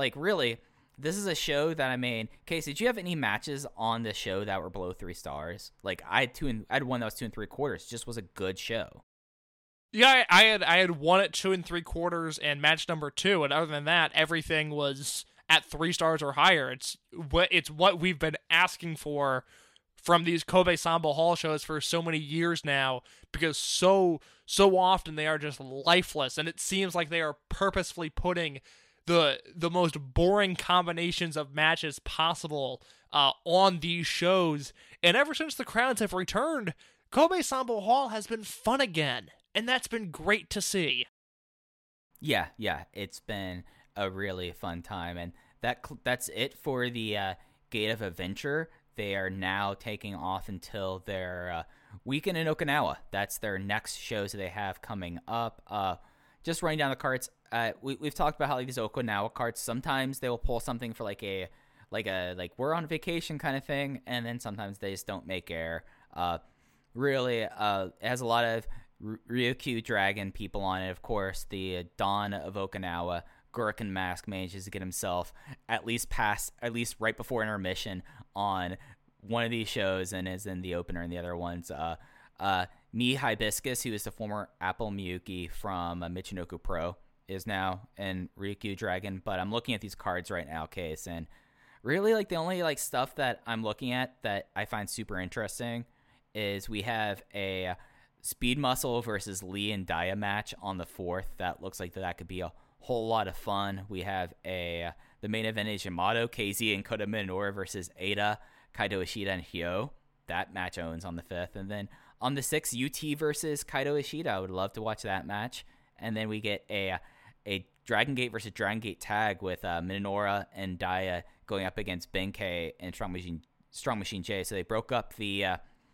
a show that, I mean, Casey, did you have any matches on this show that were below 3 stars? Like, I had one that was 2 3/4. It just was a good show. Yeah, I had one at 2 3/4 and match number 2, and other than that, everything was at 3 stars or higher. It's what we've been asking for from these Kobe Sanbo Hall shows for so many years now, because so often they are just lifeless, and it seems like they are purposefully putting the most boring combinations of matches possible on these shows. And ever since the crowds have returned, Kobe Sanbo Hall has been fun again, and that's been great to see. Yeah, it's been a really fun time, and that's it for the Gate of Adventure. They are now taking off until their weekend in Okinawa. That's their next shows that they have coming up. Just running down the cards, we've talked about how these Okinawa cards, sometimes they will pull something for like we're on vacation kind of thing, and then sometimes they just don't make air. It has a lot of Ryukyu Dragon people on it. Of course, the Dawn of Okinawa, Gurken Mask manages to get himself at least right before intermission on one of these shows and is in the opener, and the other ones. Mi Hibiscus, who is the former Apple Miyuki from Michinoku Pro, is now in Ryukyu Dragon. But I'm looking at these cards right now, Case, and really, like, the only stuff that I'm looking at that I find super interesting is we have a Speed Muscle versus Lee and Daya match on the 4th. That looks like that could be a whole lot of fun. We have the main event is Yamato, KZ, and Kota Minoru versus Eita, Kaito Ishida, and Hyo. That match owns on the 5th. And then on the 6th, UT versus Kaito Ishida. I would love to watch that match. And then we get a Dragon Gate versus Dragon Gate tag with Minoru and Daya going up against Benkei and Strong Machine J. So they broke up the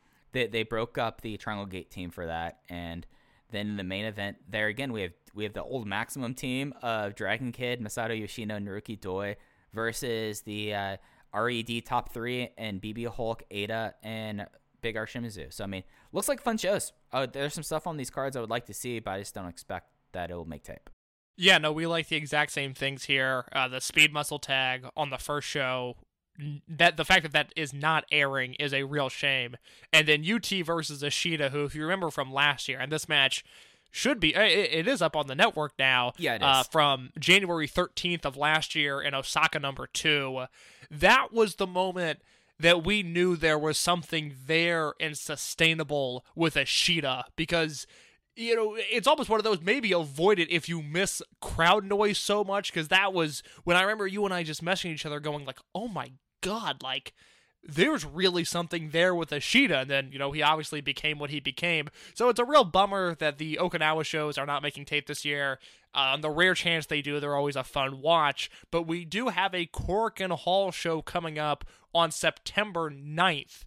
Triangle Gate team for that. And then in the main event, there again, we have the old Maximum team of Dragon Kid, Masato Yoshino, and Naruki Doi versus the RED top 3 and BB Hulk, Eita, and Big R Shimizu. So, I mean, looks like fun shows. There's some stuff on these cards I would like to see, but I just don't expect that it will make tape. Yeah, no, we like the exact same things here. The Speed Muscle tag on the first show, that the fact that is not airing is a real shame. And then UT versus Ishida, who, if you remember from last year, and this match should be, it is up on the network now. Yeah, it is. From January 13th of last year in Osaka number 2. That was the moment that we knew there was something there and sustainable with Ishida, because, you know, it's almost one of those, maybe avoid it if you miss crowd noise so much, because that was when I remember you and I just messaging each other going like, oh my God, like, there's really something there with Ishida, and then, he obviously became what he became. So it's a real bummer that the Okinawa shows are not making tape this year. On the rare chance they do, they're always a fun watch, but we do have a Korakuen Hall show coming up on September 9th.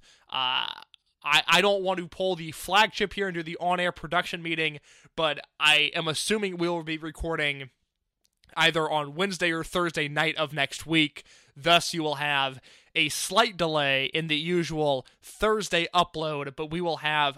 I don't want to pull the flagship here and do the on-air production meeting, but I am assuming we will be recording either on Wednesday or Thursday night of next week. Thus, you will have a slight delay in the usual Thursday upload, but we will have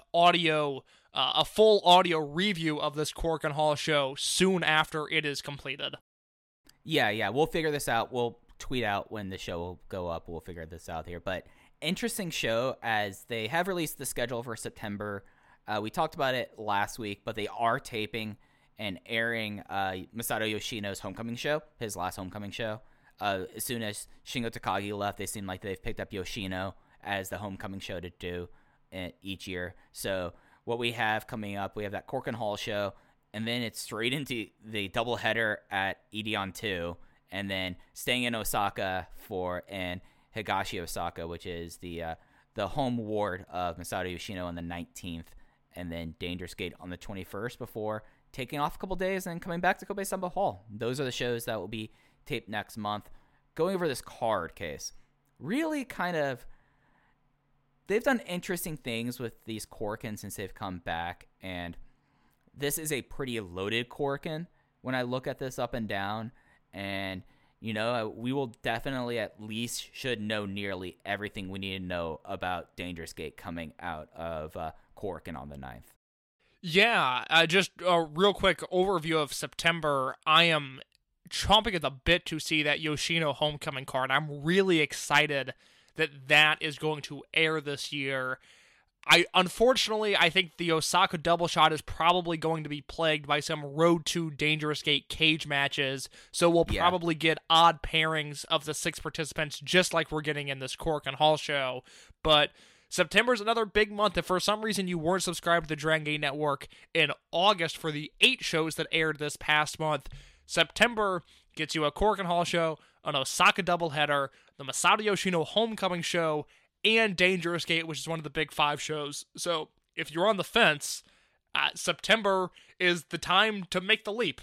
a full audio review of this Korakuen Hall show soon after it is completed. Yeah, we'll figure this out. We'll tweet out when the show will go up. We'll figure this out here. But interesting show, as they have released the schedule for September. We talked about it last week, but they are taping and airing Masato Yoshino's homecoming show, his last homecoming show. As soon as Shingo Takagi left, they seem like they've picked up Yoshino as the homecoming show to do each year. So what we have coming up, we have that Korakuen Hall show, and then it's straight into the doubleheader at Edion 2, and then staying in Osaka and Higashi Osaka, which is the home ward of Masato Yoshino on the 19th, and then Dangerous Gate on the 21st before taking off a couple days and coming back to Kobe Sanbo Hall. Those are the shows that will be taped next month. Going over this card case, really they've done interesting things with these Korakuen since they've come back, and this is a pretty loaded Korakuen when I look at this up and down, and we will definitely at least should know nearly everything we need to know about Dangerous Gate coming out of Korakuen on the 9th. Yeah, just a real quick overview of September. I am chomping at the bit to see that Yoshino homecoming card. I'm really excited that is going to air this year. Unfortunately, I think the Osaka double shot is probably going to be plagued by some Road to Dangerous Gate cage matches, so we'll probably get odd pairings of the 6 participants just like we're getting in this Korakuen Hall show. But September's another big month. If for some reason you weren't subscribed to the Dragon Gate Network in August for the 8 shows that aired this past month, September gets you a Korakuen Hall show, an Osaka doubleheader, the Masato Yoshino homecoming show, and Dangerous Gate, which is one of the big 5 shows. So if you're on the fence, September is the time to make the leap.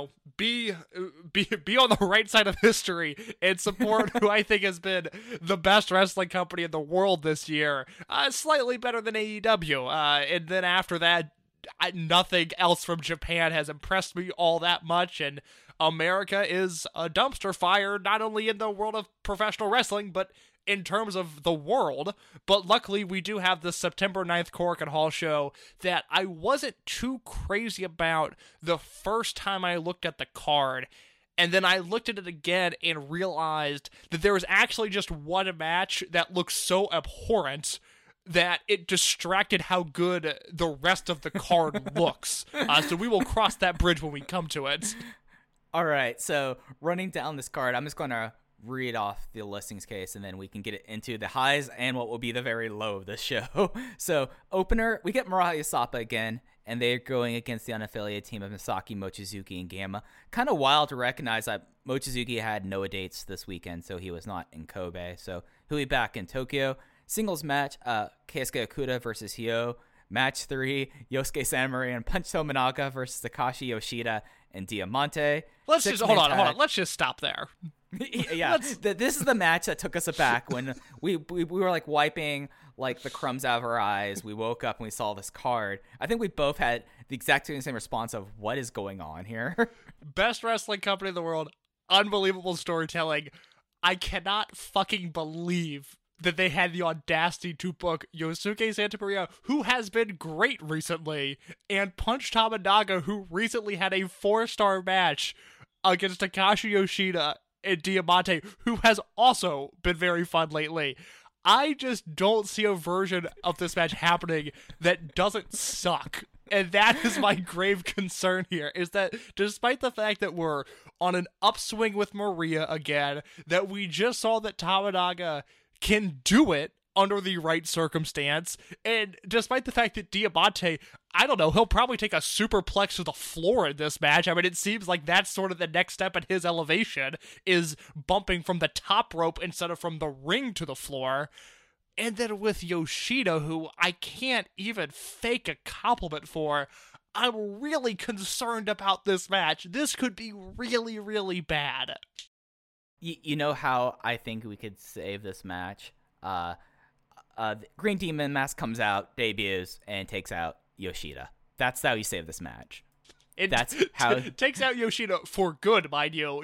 Be on the right side of history and support who I think has been the best wrestling company in the world this year. Slightly better than AEW. And then after that, nothing else from Japan has impressed me all that much, and America is a dumpster fire, not only in the world of professional wrestling, but in terms of the world. But luckily, we do have the September 9th Korakuen Hall show that I wasn't too crazy about the first time I looked at the card. And then I looked at it again and realized that there was actually just one match that looked so abhorrent that it distracted how good the rest of the card looks. So we will cross that bridge when we come to it. All right, so running down this card, I'm just going to read off the listings case, and then we can get into the highs and what will be the very low of this show. So opener, we get Mariah Sapa again, and they're going against the unaffiliated team of Misaki, Mochizuki, and Gamma. Kind of wild to recognize that Mochizuki had no dates this weekend, so he was not in Kobe. So he'll be back in Tokyo. Singles match, Keisuke Okuda versus Hyo. Match 3, Yosuke Santa and Punch Tominaga versus Takashi Yoshida and Diamante. Hold on. Let's just stop there. Yeah, this is the match that took us aback when we were like wiping like the crumbs out of our eyes. We woke up and we saw this card. I think we both had the exact same response of what is going on here. Best wrestling company in the world, unbelievable storytelling. I cannot fucking believe that they had the audacity to book Yosuke Santamaria, who has been great recently, and Punch Tominaga, who recently had a 4-star match against Takashi Yoshida and Diamante, who has also been very fun lately. I just don't see a version of this match happening that doesn't suck. And that is my grave concern here, is that despite the fact that we're on an upswing with Maria again, that we just saw that Tominaga can do it under the right circumstance, and despite the fact that Diamante, I don't know, he'll probably take a superplex to the floor in this match. I mean, it seems like that's sort of the next step in his elevation, is bumping from the top rope instead of from the ring to the floor. And then with Yoshida, who I can't even fake a compliment for, I'm really concerned about this match. This could be really, really bad. You know how I think we could save this match? Green Demon Mask comes out, debuts, and takes out Yoshida. That's how you save this match. That's how takes out Yoshida for good, mind you.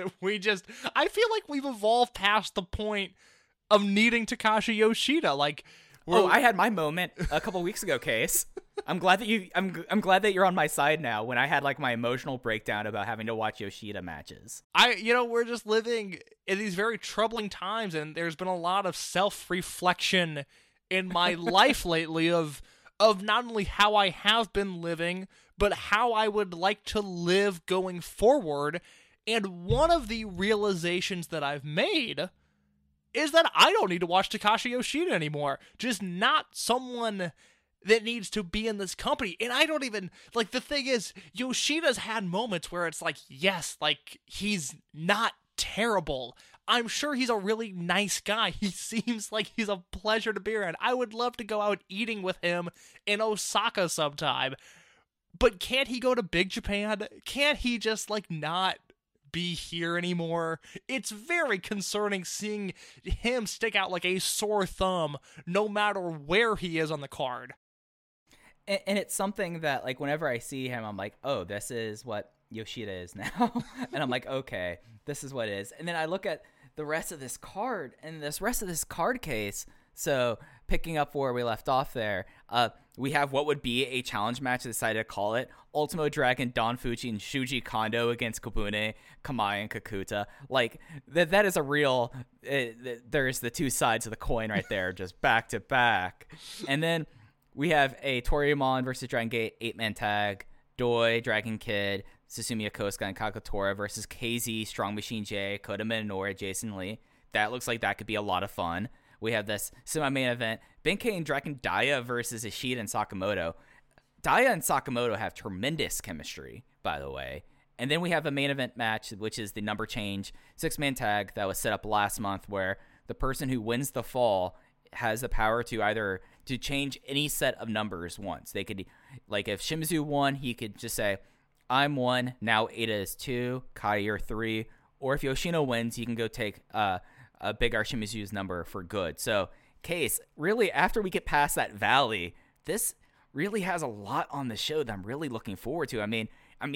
I feel like we've evolved past the point of needing Takashi Yoshida. Like, I had my moment a couple weeks ago, Case. I'm glad that you're on my side now. When I had like my emotional breakdown about having to watch Yoshida matches, we're just living in these very troubling times, and there's been a lot of self-reflection in my life lately of not only how I have been living, but how I would like to live going forward. And one of the realizations that I've made is that I don't need to watch Takashi Yoshida anymore. Just not someone that needs to be in this company. And I don't even, like, the thing is, Yoshida's had moments where it's like, yes, like, he's not terrible. I'm sure he's a really nice guy. He seems like he's a pleasure to be around. I would love to go out eating with him in Osaka sometime. But can't he go to Big Japan? Can't he just, like, not be here anymore? It's very concerning seeing him stick out like a sore thumb no matter where he is on the card. And it's something that, like, whenever I see him, I'm like, oh, this is what Yoshida is now. And I'm like, okay, this is what it is. And then I look at the rest of this card, and this rest of this card case, so picking up where we left off there, we have what would be a challenge match, I decided to call it, Ultimo Dragon, Don Fuji, and Shuji Kondo against Kobune, Kamai, and Kakuta. Like, that is a real, there's the two sides of the coin right there, just back to back. And then we have a Toryumon versus Dragon Gate 8-man tag, Doi, Dragon Kid, Susumu Yokosuka, and Kagetora versus KZ, Strong Machine J, Kota Minoura, Jason Lee. That looks like that could be a lot of fun. We have this semi-main event, Benkei and Dragon Daya versus Ishida and Sakamoto. Daya and Sakamoto have tremendous chemistry, by the way. And then we have a main event match, which is the number change 6-man tag that was set up last month, where the person who wins the fall has the power to either to change any set of numbers once. They could, like, if Shimizu won, he could just say, I'm 1, now Ada is 2, Kai, you're 3. Or if Yoshino wins, he can go take a Big R Shimizu's number for good. So, Case, really, after we get past that valley, this really has a lot on the show that I'm really looking forward to. I mean,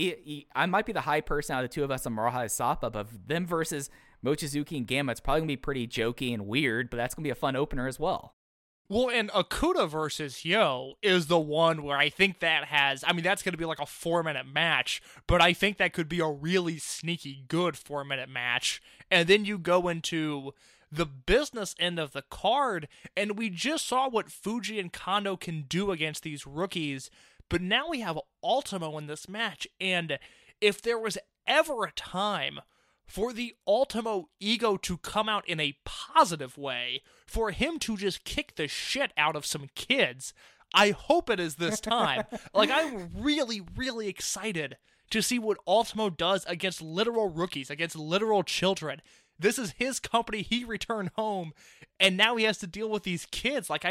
I might be the high person out of the two of us on Moroha Sapa, but them versus Mochizuki and Gamma, it's probably going to be pretty jokey and weird, but that's going to be a fun opener as well. Well, and Okuda versus Yo is the one where I think that has, I mean, that's going to be like a 4-minute match, but I think that could be a really sneaky good 4-minute match. And then you go into the business end of the card, and we just saw what Fuji and Kondo can do against these rookies, but now we have Ultimo in this match, and if there was ever a time for the Ultimo ego to come out in a positive way, for him to just kick the shit out of some kids, I hope it is this time. Like, I'm really, really excited to see what Ultimo does against literal rookies, against literal children. This is his company, he returned home, and now he has to deal with these kids. Like,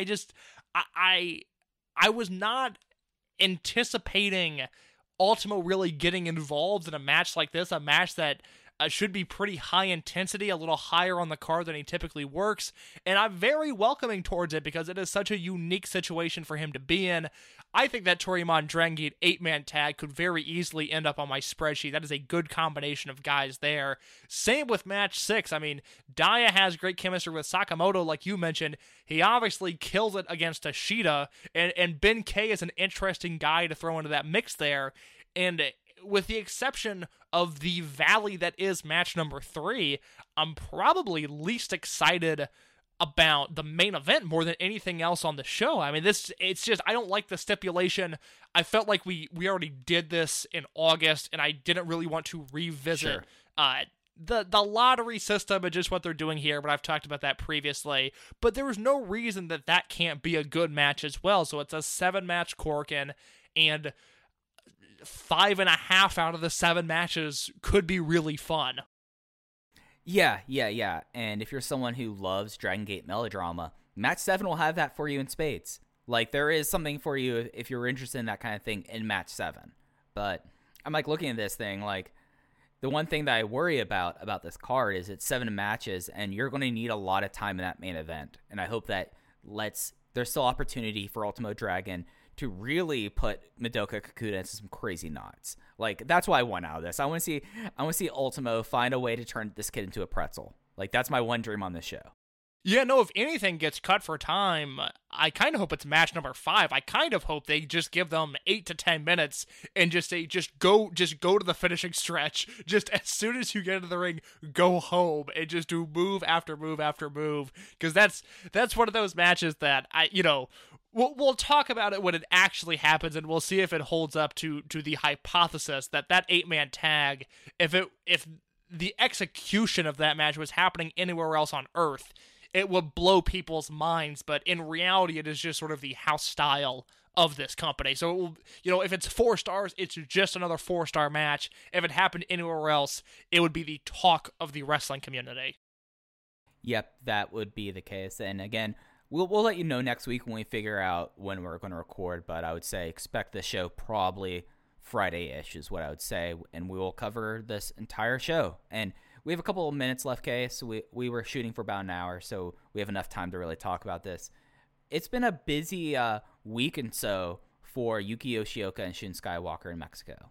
I was not anticipating Ultimo really getting involved in a match like this, a match that should be pretty high intensity, a little higher on the card than he typically works, and I'm very welcoming towards it because it is such a unique situation for him to be in. I think that Toryumon Dragon Gate 8-man tag could very easily end up on my spreadsheet. That is a good combination of guys there. Same with match 6. I mean, Daya has great chemistry with Sakamoto, like you mentioned. He obviously kills it against Ishida, and Benkei is an interesting guy to throw into that mix there, and with the exception of the valley that is match number 3, I'm probably least excited about the main event more than anything else on the show. I mean, it's just, I don't like the stipulation. I felt like we already did this in August, and I didn't really want to revisit the lottery system and just what they're doing here, but I've talked about that previously. But there was no reason that can't be a good match as well. So it's a 7-match Korakuen, and 5.5 out of the 7 matches could be really fun. Yeah. And if you're someone who loves Dragon Gate melodrama, Match 7 will have that for you in spades. Like, there is something for you if you're interested in that kind of thing in Match 7. But I'm, like, looking at this thing, like, the one thing that I worry about this card is it's 7 matches, and you're going to need a lot of time in that main event. And I hope that there's still opportunity for Ultimo Dragon to really put Madoka Kakuta into some crazy knots. Like, that's what I want out of this. I want to see Ultimo find a way to turn this kid into a pretzel. Like, that's my one dream on this show. Yeah, no, if anything gets cut for time, I kind of hope it's match number 5. I kind of hope they just give them 8 to 10 minutes and just say, just go to the finishing stretch. Just as soon as you get into the ring, go home and just do move after move after move. Because that's one of those matches that we'll talk about it when it actually happens, and we'll see if it holds up to the hypothesis that 8-man tag, if the execution of that match was happening anywhere else on Earth, it would blow people's minds, but in reality, it is just sort of the house style of this company. So, it will, if it's 4 stars, it's just another 4-star match. If it happened anywhere else, it would be the talk of the wrestling community. Yep, that would be the case. And again, we'll let you know next week when we figure out when we're going to record, but I would say expect the show probably Friday-ish is what I would say, and we will cover this entire show. And we have a couple of minutes left, Kay, so we were shooting for about an hour, so we have enough time to really talk about this. It's been a busy week and so for Yuki Yoshioka and Shun Skywalker in Mexico.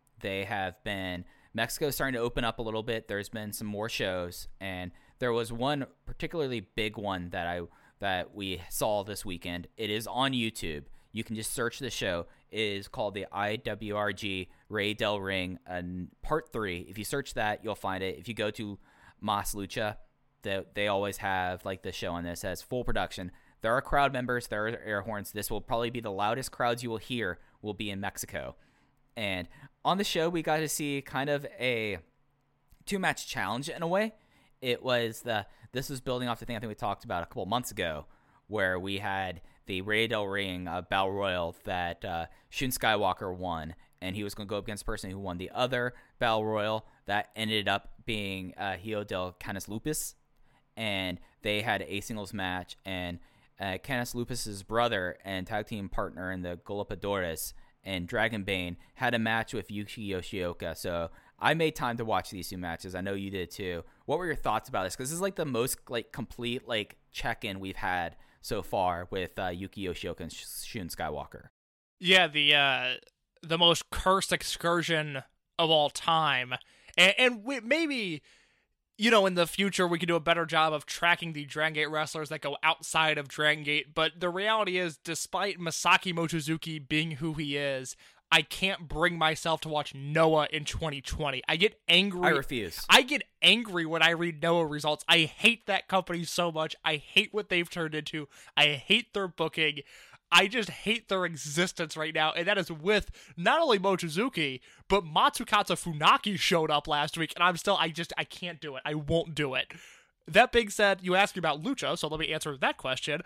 Mexico's starting to open up a little bit. There's been some more shows, and there was one particularly big one that we saw this weekend. It is on YouTube. You can just search the show. It is called the IWRG Rey Del Ring Part 3. If you search that, you'll find it. If you go to Mas Lucha, they always have like the show on this. It has full production. There are crowd members. There are air horns. This will probably be the loudest crowds you will hear will be in Mexico. And on the show, we got to see kind of a 2-match challenge in a way. This was building off the thing I think we talked about a couple months ago, where we had the Rey Del Ring Battle Royal that Shun Skywalker won, and he was going to go up against the person who won the other Battle Royal. That ended up being Hijo del Canis Lupus, and they had a singles match, and Canis Lupus's brother and tag team partner in the Golpeadores and Dragonbane had a match with Yuki Yoshioka. So I made time to watch these 2 matches. I know you did too. What were your thoughts about this? Because this is like the most like complete like check-in we've had so far with Yuki Yoshioka and Shun Skywalker. Yeah, the most cursed excursion of all time. And maybe, in the future we can do a better job of tracking the Dragon Gate wrestlers that go outside of Dragon Gate. But the reality is, despite Masaki Mochizuki being who he is, I can't bring myself to watch Noah in 2020. I get angry. I refuse. I get angry when I read Noah results. I hate that company so much. I hate what they've turned into. I hate their booking. I just hate their existence right now. And that is with not only Mochizuki, but Matsukata Funaki showed up last week. And I can't do it. I won't do it. That being said, you asked me about Lucha, so let me answer that question.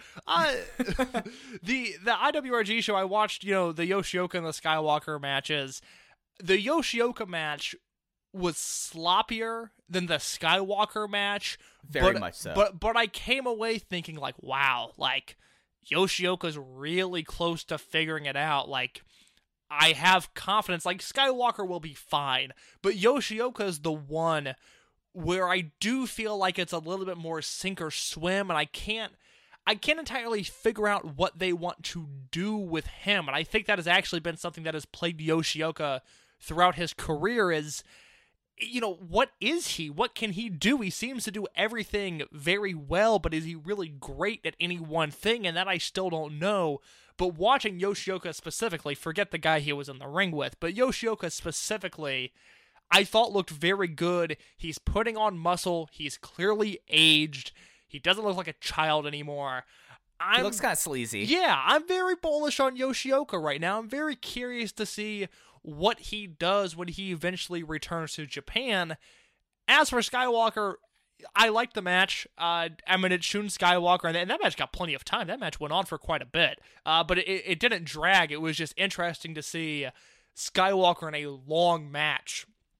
The IWRG show, I watched, the Yoshioka and the Skywalker matches. The Yoshioka match was sloppier than the Skywalker match. Very much so. But I came away thinking, like, wow, like, Yoshioka's really close to figuring it out. Like, I have confidence. Like, Skywalker will be fine, but Yoshioka's the one where I do feel like it's a little bit more sink or swim, and I can't entirely figure out what they want to do with him. And I think that has actually been something that has plagued Yoshioka throughout his career is, what is he? What can he do? He seems to do everything very well, but is he really great at any one thing? And that I still don't know. But watching Yoshioka specifically, forget the guy he was in the ring with, but Yoshioka specifically, I thought looked very good. He's putting on muscle. He's clearly aged. He doesn't look like a child anymore. He looks kind of sleazy. Yeah, I'm very bullish on Yoshioka right now. I'm very curious to see what he does when he eventually returns to Japan. As for Skywalker, I liked the match. It's Shun Skywalker, and that match got plenty of time. That match went on for quite a bit, but it didn't drag. It was just interesting to see Skywalker in a long match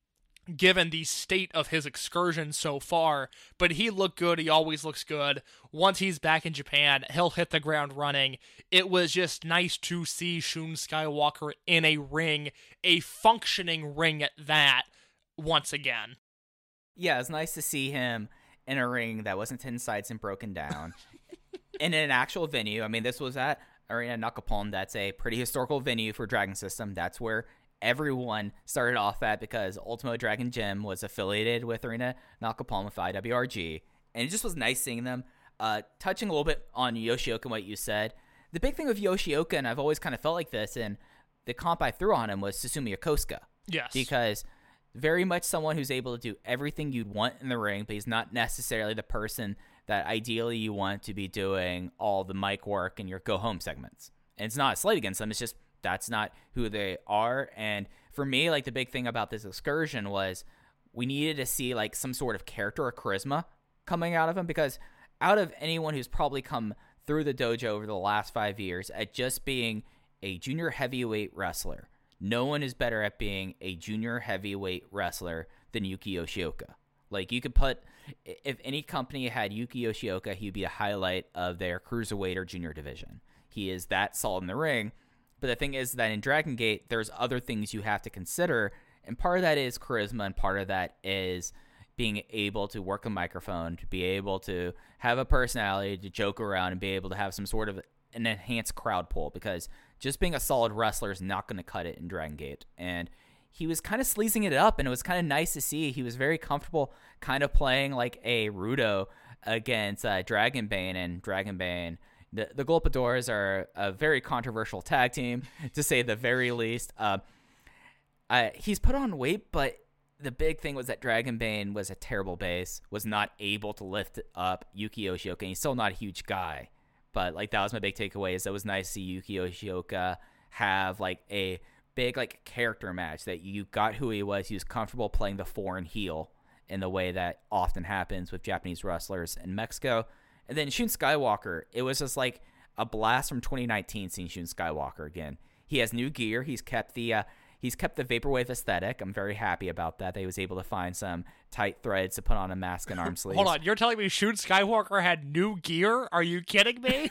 given the state of his excursion so far, but he looked good. He always looks good. Once he's back in Japan, he'll hit the ground running. It was just nice to see Shun Skywalker in a ring, a functioning ring at that, once again. Yeah, it's nice to see him in a ring that wasn't 10 sides and broken down. In an actual venue. I mean, this was at Arena Nakapon. That's a pretty historical venue for Dragon System. That's where everyone started off at, because Ultimo Dragon Gym was affiliated with Arena Nakapon with IWRG. And it just was nice seeing them. Touching a little bit on Yoshioka and what you said, the big thing with Yoshioka, and I've always kind of felt like this, and the comp I threw on him was Susumu Yokosuka. Yes. Because very much someone who's able to do everything you'd want in the ring, but he's not necessarily the person that ideally you want to be doing all the mic work and your go-home segments. And it's not a slight against them. It's just that's not who they are. And for me, like, the big thing about this excursion was we needed to see, like, some sort of character or charisma coming out of him, because out of anyone who's probably come through the dojo over the last 5 years at just being a junior heavyweight wrestler, no one is better at being a junior heavyweight wrestler than Yuki Yoshioka. Like, you could put, if any company had Yuki Yoshioka, he'd be a highlight of their cruiserweight or junior division. He is that solid in the ring. But the thing is that in Dragon Gate, there's other things you have to consider. And part of that is charisma, and part of that is being able to work a microphone, to be able to have a personality, to joke around, and be able to have some sort of an enhanced crowd pull, because just being a solid wrestler is not going to cut it in Dragon Gate. And he was kind of sleazing it up, and it was kind of nice to see. He was very comfortable kind of playing like a Rudo against Dragonbane. And Dragonbane, the Golpadors are a very controversial tag team, to say the very least. He's put on weight, but the big thing was that Dragonbane was a terrible base, was not able to lift up Yuki Yoshioka, and he's still not a huge guy. But, like, that was my big takeaway, is it was nice to see Yuki Yoshioka have, like, a big, like, character match, that you got who he was. He was comfortable playing the foreign heel in the way that often happens with Japanese wrestlers in Mexico. And then Shun Skywalker, it was just like a blast from 2019 seeing Shun Skywalker again. He has new gear. He's kept the vaporwave aesthetic. I'm very happy about that. He was able to find some tight threads to put on a mask and arm sleeves. Hold on, you're telling me Shun Skywalker had new gear? Are you kidding me?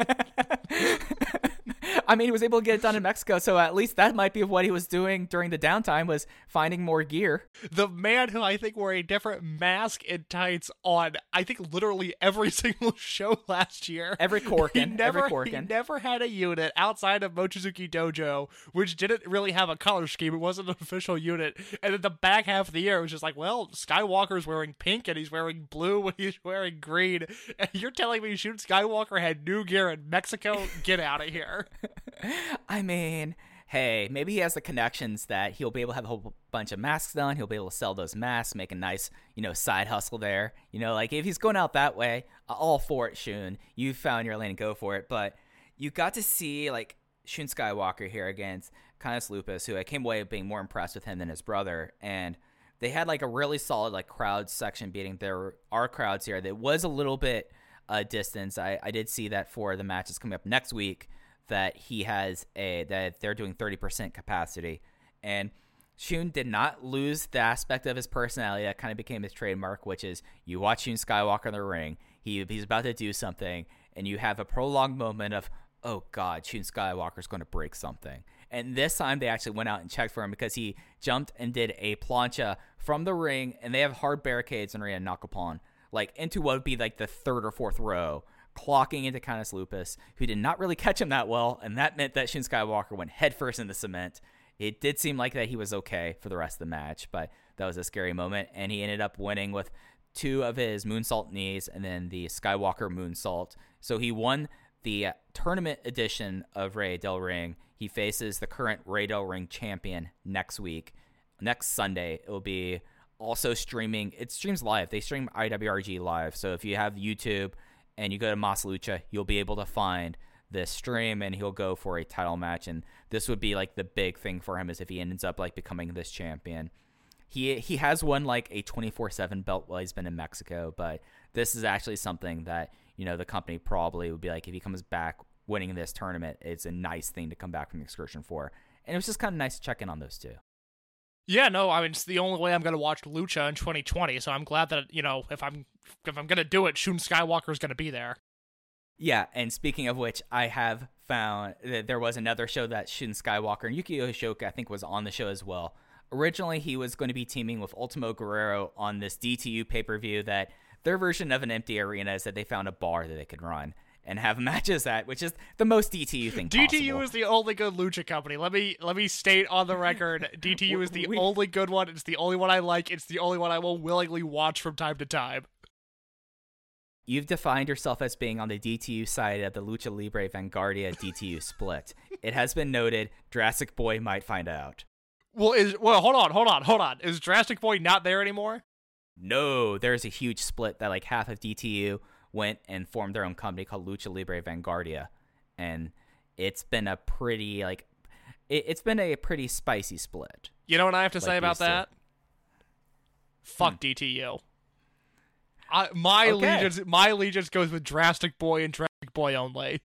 I mean, he was able to get it done in Mexico, so at least that might be what he was doing during the downtime, was finding more gear. The man who I think wore a different mask and tights on, I think, literally every single show last year. Every Corkin. He never had a unit outside of Mochizuki Dojo, which didn't really have a color scheme. It wasn't an official unit. And then the back half of the year, it was just like, well, Skywalker's wearing pink, and he's wearing blue, and he's wearing green. And you're telling me Shun Skywalker had new gear in Mexico? Get out of here. I mean, hey, maybe he has the connections that he'll be able to have a whole bunch of masks done. He'll be able to sell those masks, make a nice, side hustle there. Like, if he's going out that way, all for it, Shun. You found your lane and go for it. But you got to see, like, Shun Skywalker here against Kaius Lupus, who I came away being more impressed with him than his brother. And they had, like, a really solid, like, crowd section beating. There are crowds here. That was a little bit distance. I did see that for the matches coming up next week, that he has that they're doing 30% capacity. And Shun did not lose the aspect of his personality that kind of became his trademark, which is you watch Shun Skywalker in the ring, he's about to do something, and you have a prolonged moment of, oh God, Shun Skywalker's going to break something. And this time they actually went out and checked for him, because he jumped and did a plancha from the ring, and they have hard barricades in Arena Nakapon, like into what would be like the third or fourth row, clocking into Kaius Lupus, who did not really catch him that well, and that meant that Shun Skywalker went headfirst in the cement. It did seem like that he was okay for the rest of the match, but that was a scary moment, and he ended up winning with 2 of his moonsault knees and then the Skywalker moonsault. So he won the tournament edition of Rey Del Ring. He faces the current Rey Del Ring champion next week. Next Sunday, it will be also streaming. It streams live. They stream IWRG live, so if you have YouTube and you go to Mas Lucha, you'll be able to find this stream, and he'll go for a title match. And this would be like the big thing for him, is if he ends up like becoming this champion. He has won like a 24/7 belt while he's been in Mexico, but this is actually something that, the company probably would be like, if he comes back winning this tournament, it's a nice thing to come back from the excursion for. And it was just kind of nice to check in on those two. Yeah, no, I mean, it's the only way I'm going to watch Lucha in 2020, so I'm glad that, if I'm going to do it, Shun Skywalker's going to be there. Yeah, and speaking of which, I have found that there was another show that Shun Skywalker and Yuki Yoshioka, I think, was on the show as well. Originally, he was going to be teaming with Ultimo Guerrero on this DTU pay-per-view that their version of an empty arena is that they found a bar that they could run and have matches at, which is the most DTU thing possible. DTU is the only good lucha company. Let me state on the record, DTU is the only good one. It's the only one I like. It's the only one I will willingly watch from time to time. You've defined yourself as being on the DTU side of the Lucha Libre Vanguardia DTU split. It has been noted Jurassic Boy might find out. Well, hold on. Is Jurassic Boy not there anymore? No, there's a huge split that like half of DTU went and formed their own company called Lucha Libre Vanguardia, and it's been a pretty it's been a pretty spicy split. You know what I have to say about that? Fuck DTU. My allegiance goes with Jurassic Boy and Jurassic Boy only.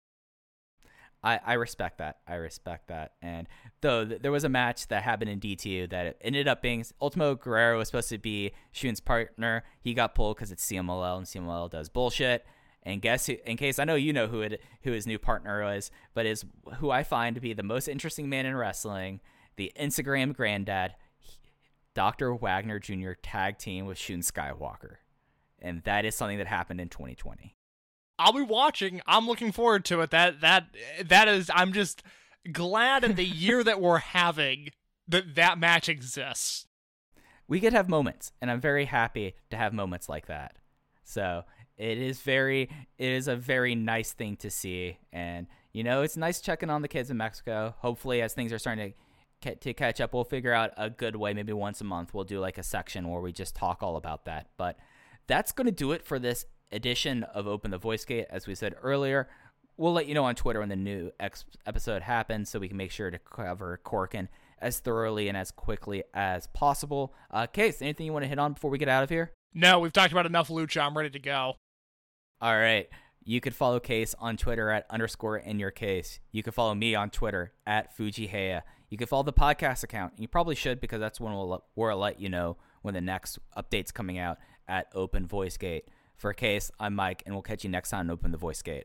I respect that. And though there was a match that happened in DTU that it ended up being Ultimo Guerrero was supposed to be Shun's partner. He got pulled because it's CMLL and CMLL does bullshit. And guess who? In case I know you know who his new partner was, but is who I find to be the most interesting man in wrestling, the Instagram granddad, Dr. Wagner Jr. tag team with Shun Skywalker, and that is something that happened in 2020. I'll be watching. I'm looking forward to it. That is. I'm just glad in the year that we're having that match exists. We could have moments, and I'm very happy to have moments like that. So it is a very nice thing to see, and it's nice checking on the kids in Mexico. Hopefully, as things are starting to catch up, we'll figure out a good way. Maybe once a month, we'll do like a section where we just talk all about that. But that's going to do it for this edition of Open the Voice Gate. As we said earlier, we'll let you know on Twitter when the new episode happens so we can make sure to cover Korakuen as thoroughly and as quickly as possible. Case, anything you want to hit on before we get out of here? No, we've talked about enough lucha. I'm ready to go. All right. You could follow Case on Twitter at _InYourCase. You can follow me on Twitter at FujiHeya. You can follow the podcast account. You probably should, because that's when we'll let you know when the next update's coming out at Open Voice Gate. For Case, I'm Mike, and we'll catch you next time on Open the Voice Gate.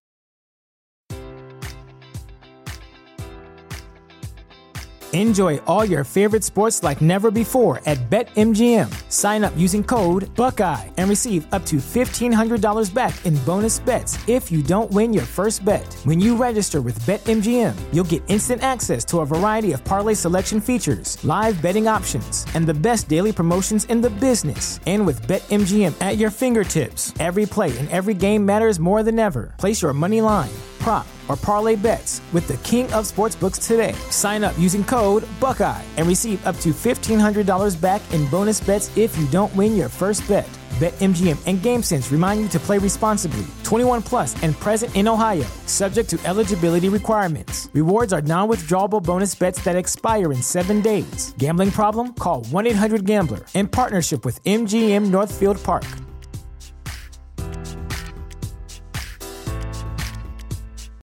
Enjoy all your favorite sports like never before at BetMGM. Sign up using code Buckeye and receive up to $1,500 back in bonus bets if you don't win your first bet. When you register with BetMGM, you'll get instant access to a variety of parlay selection features, live betting options, and the best daily promotions in the business. And with BetMGM at your fingertips, every play and every game matters more than ever. Place your money line, prop, or parlay bets with the king of sportsbooks today. Sign up using code Buckeye and receive up to $1,500 back in bonus bets if you don't win your first bet. BetMGM and GameSense remind you to play responsibly. 21 plus and present in Ohio, subject to eligibility requirements. Rewards are non-withdrawable bonus bets that expire in 7 days. Gambling problem? Call 1-800-GAMBLER in partnership with MGM Northfield Park.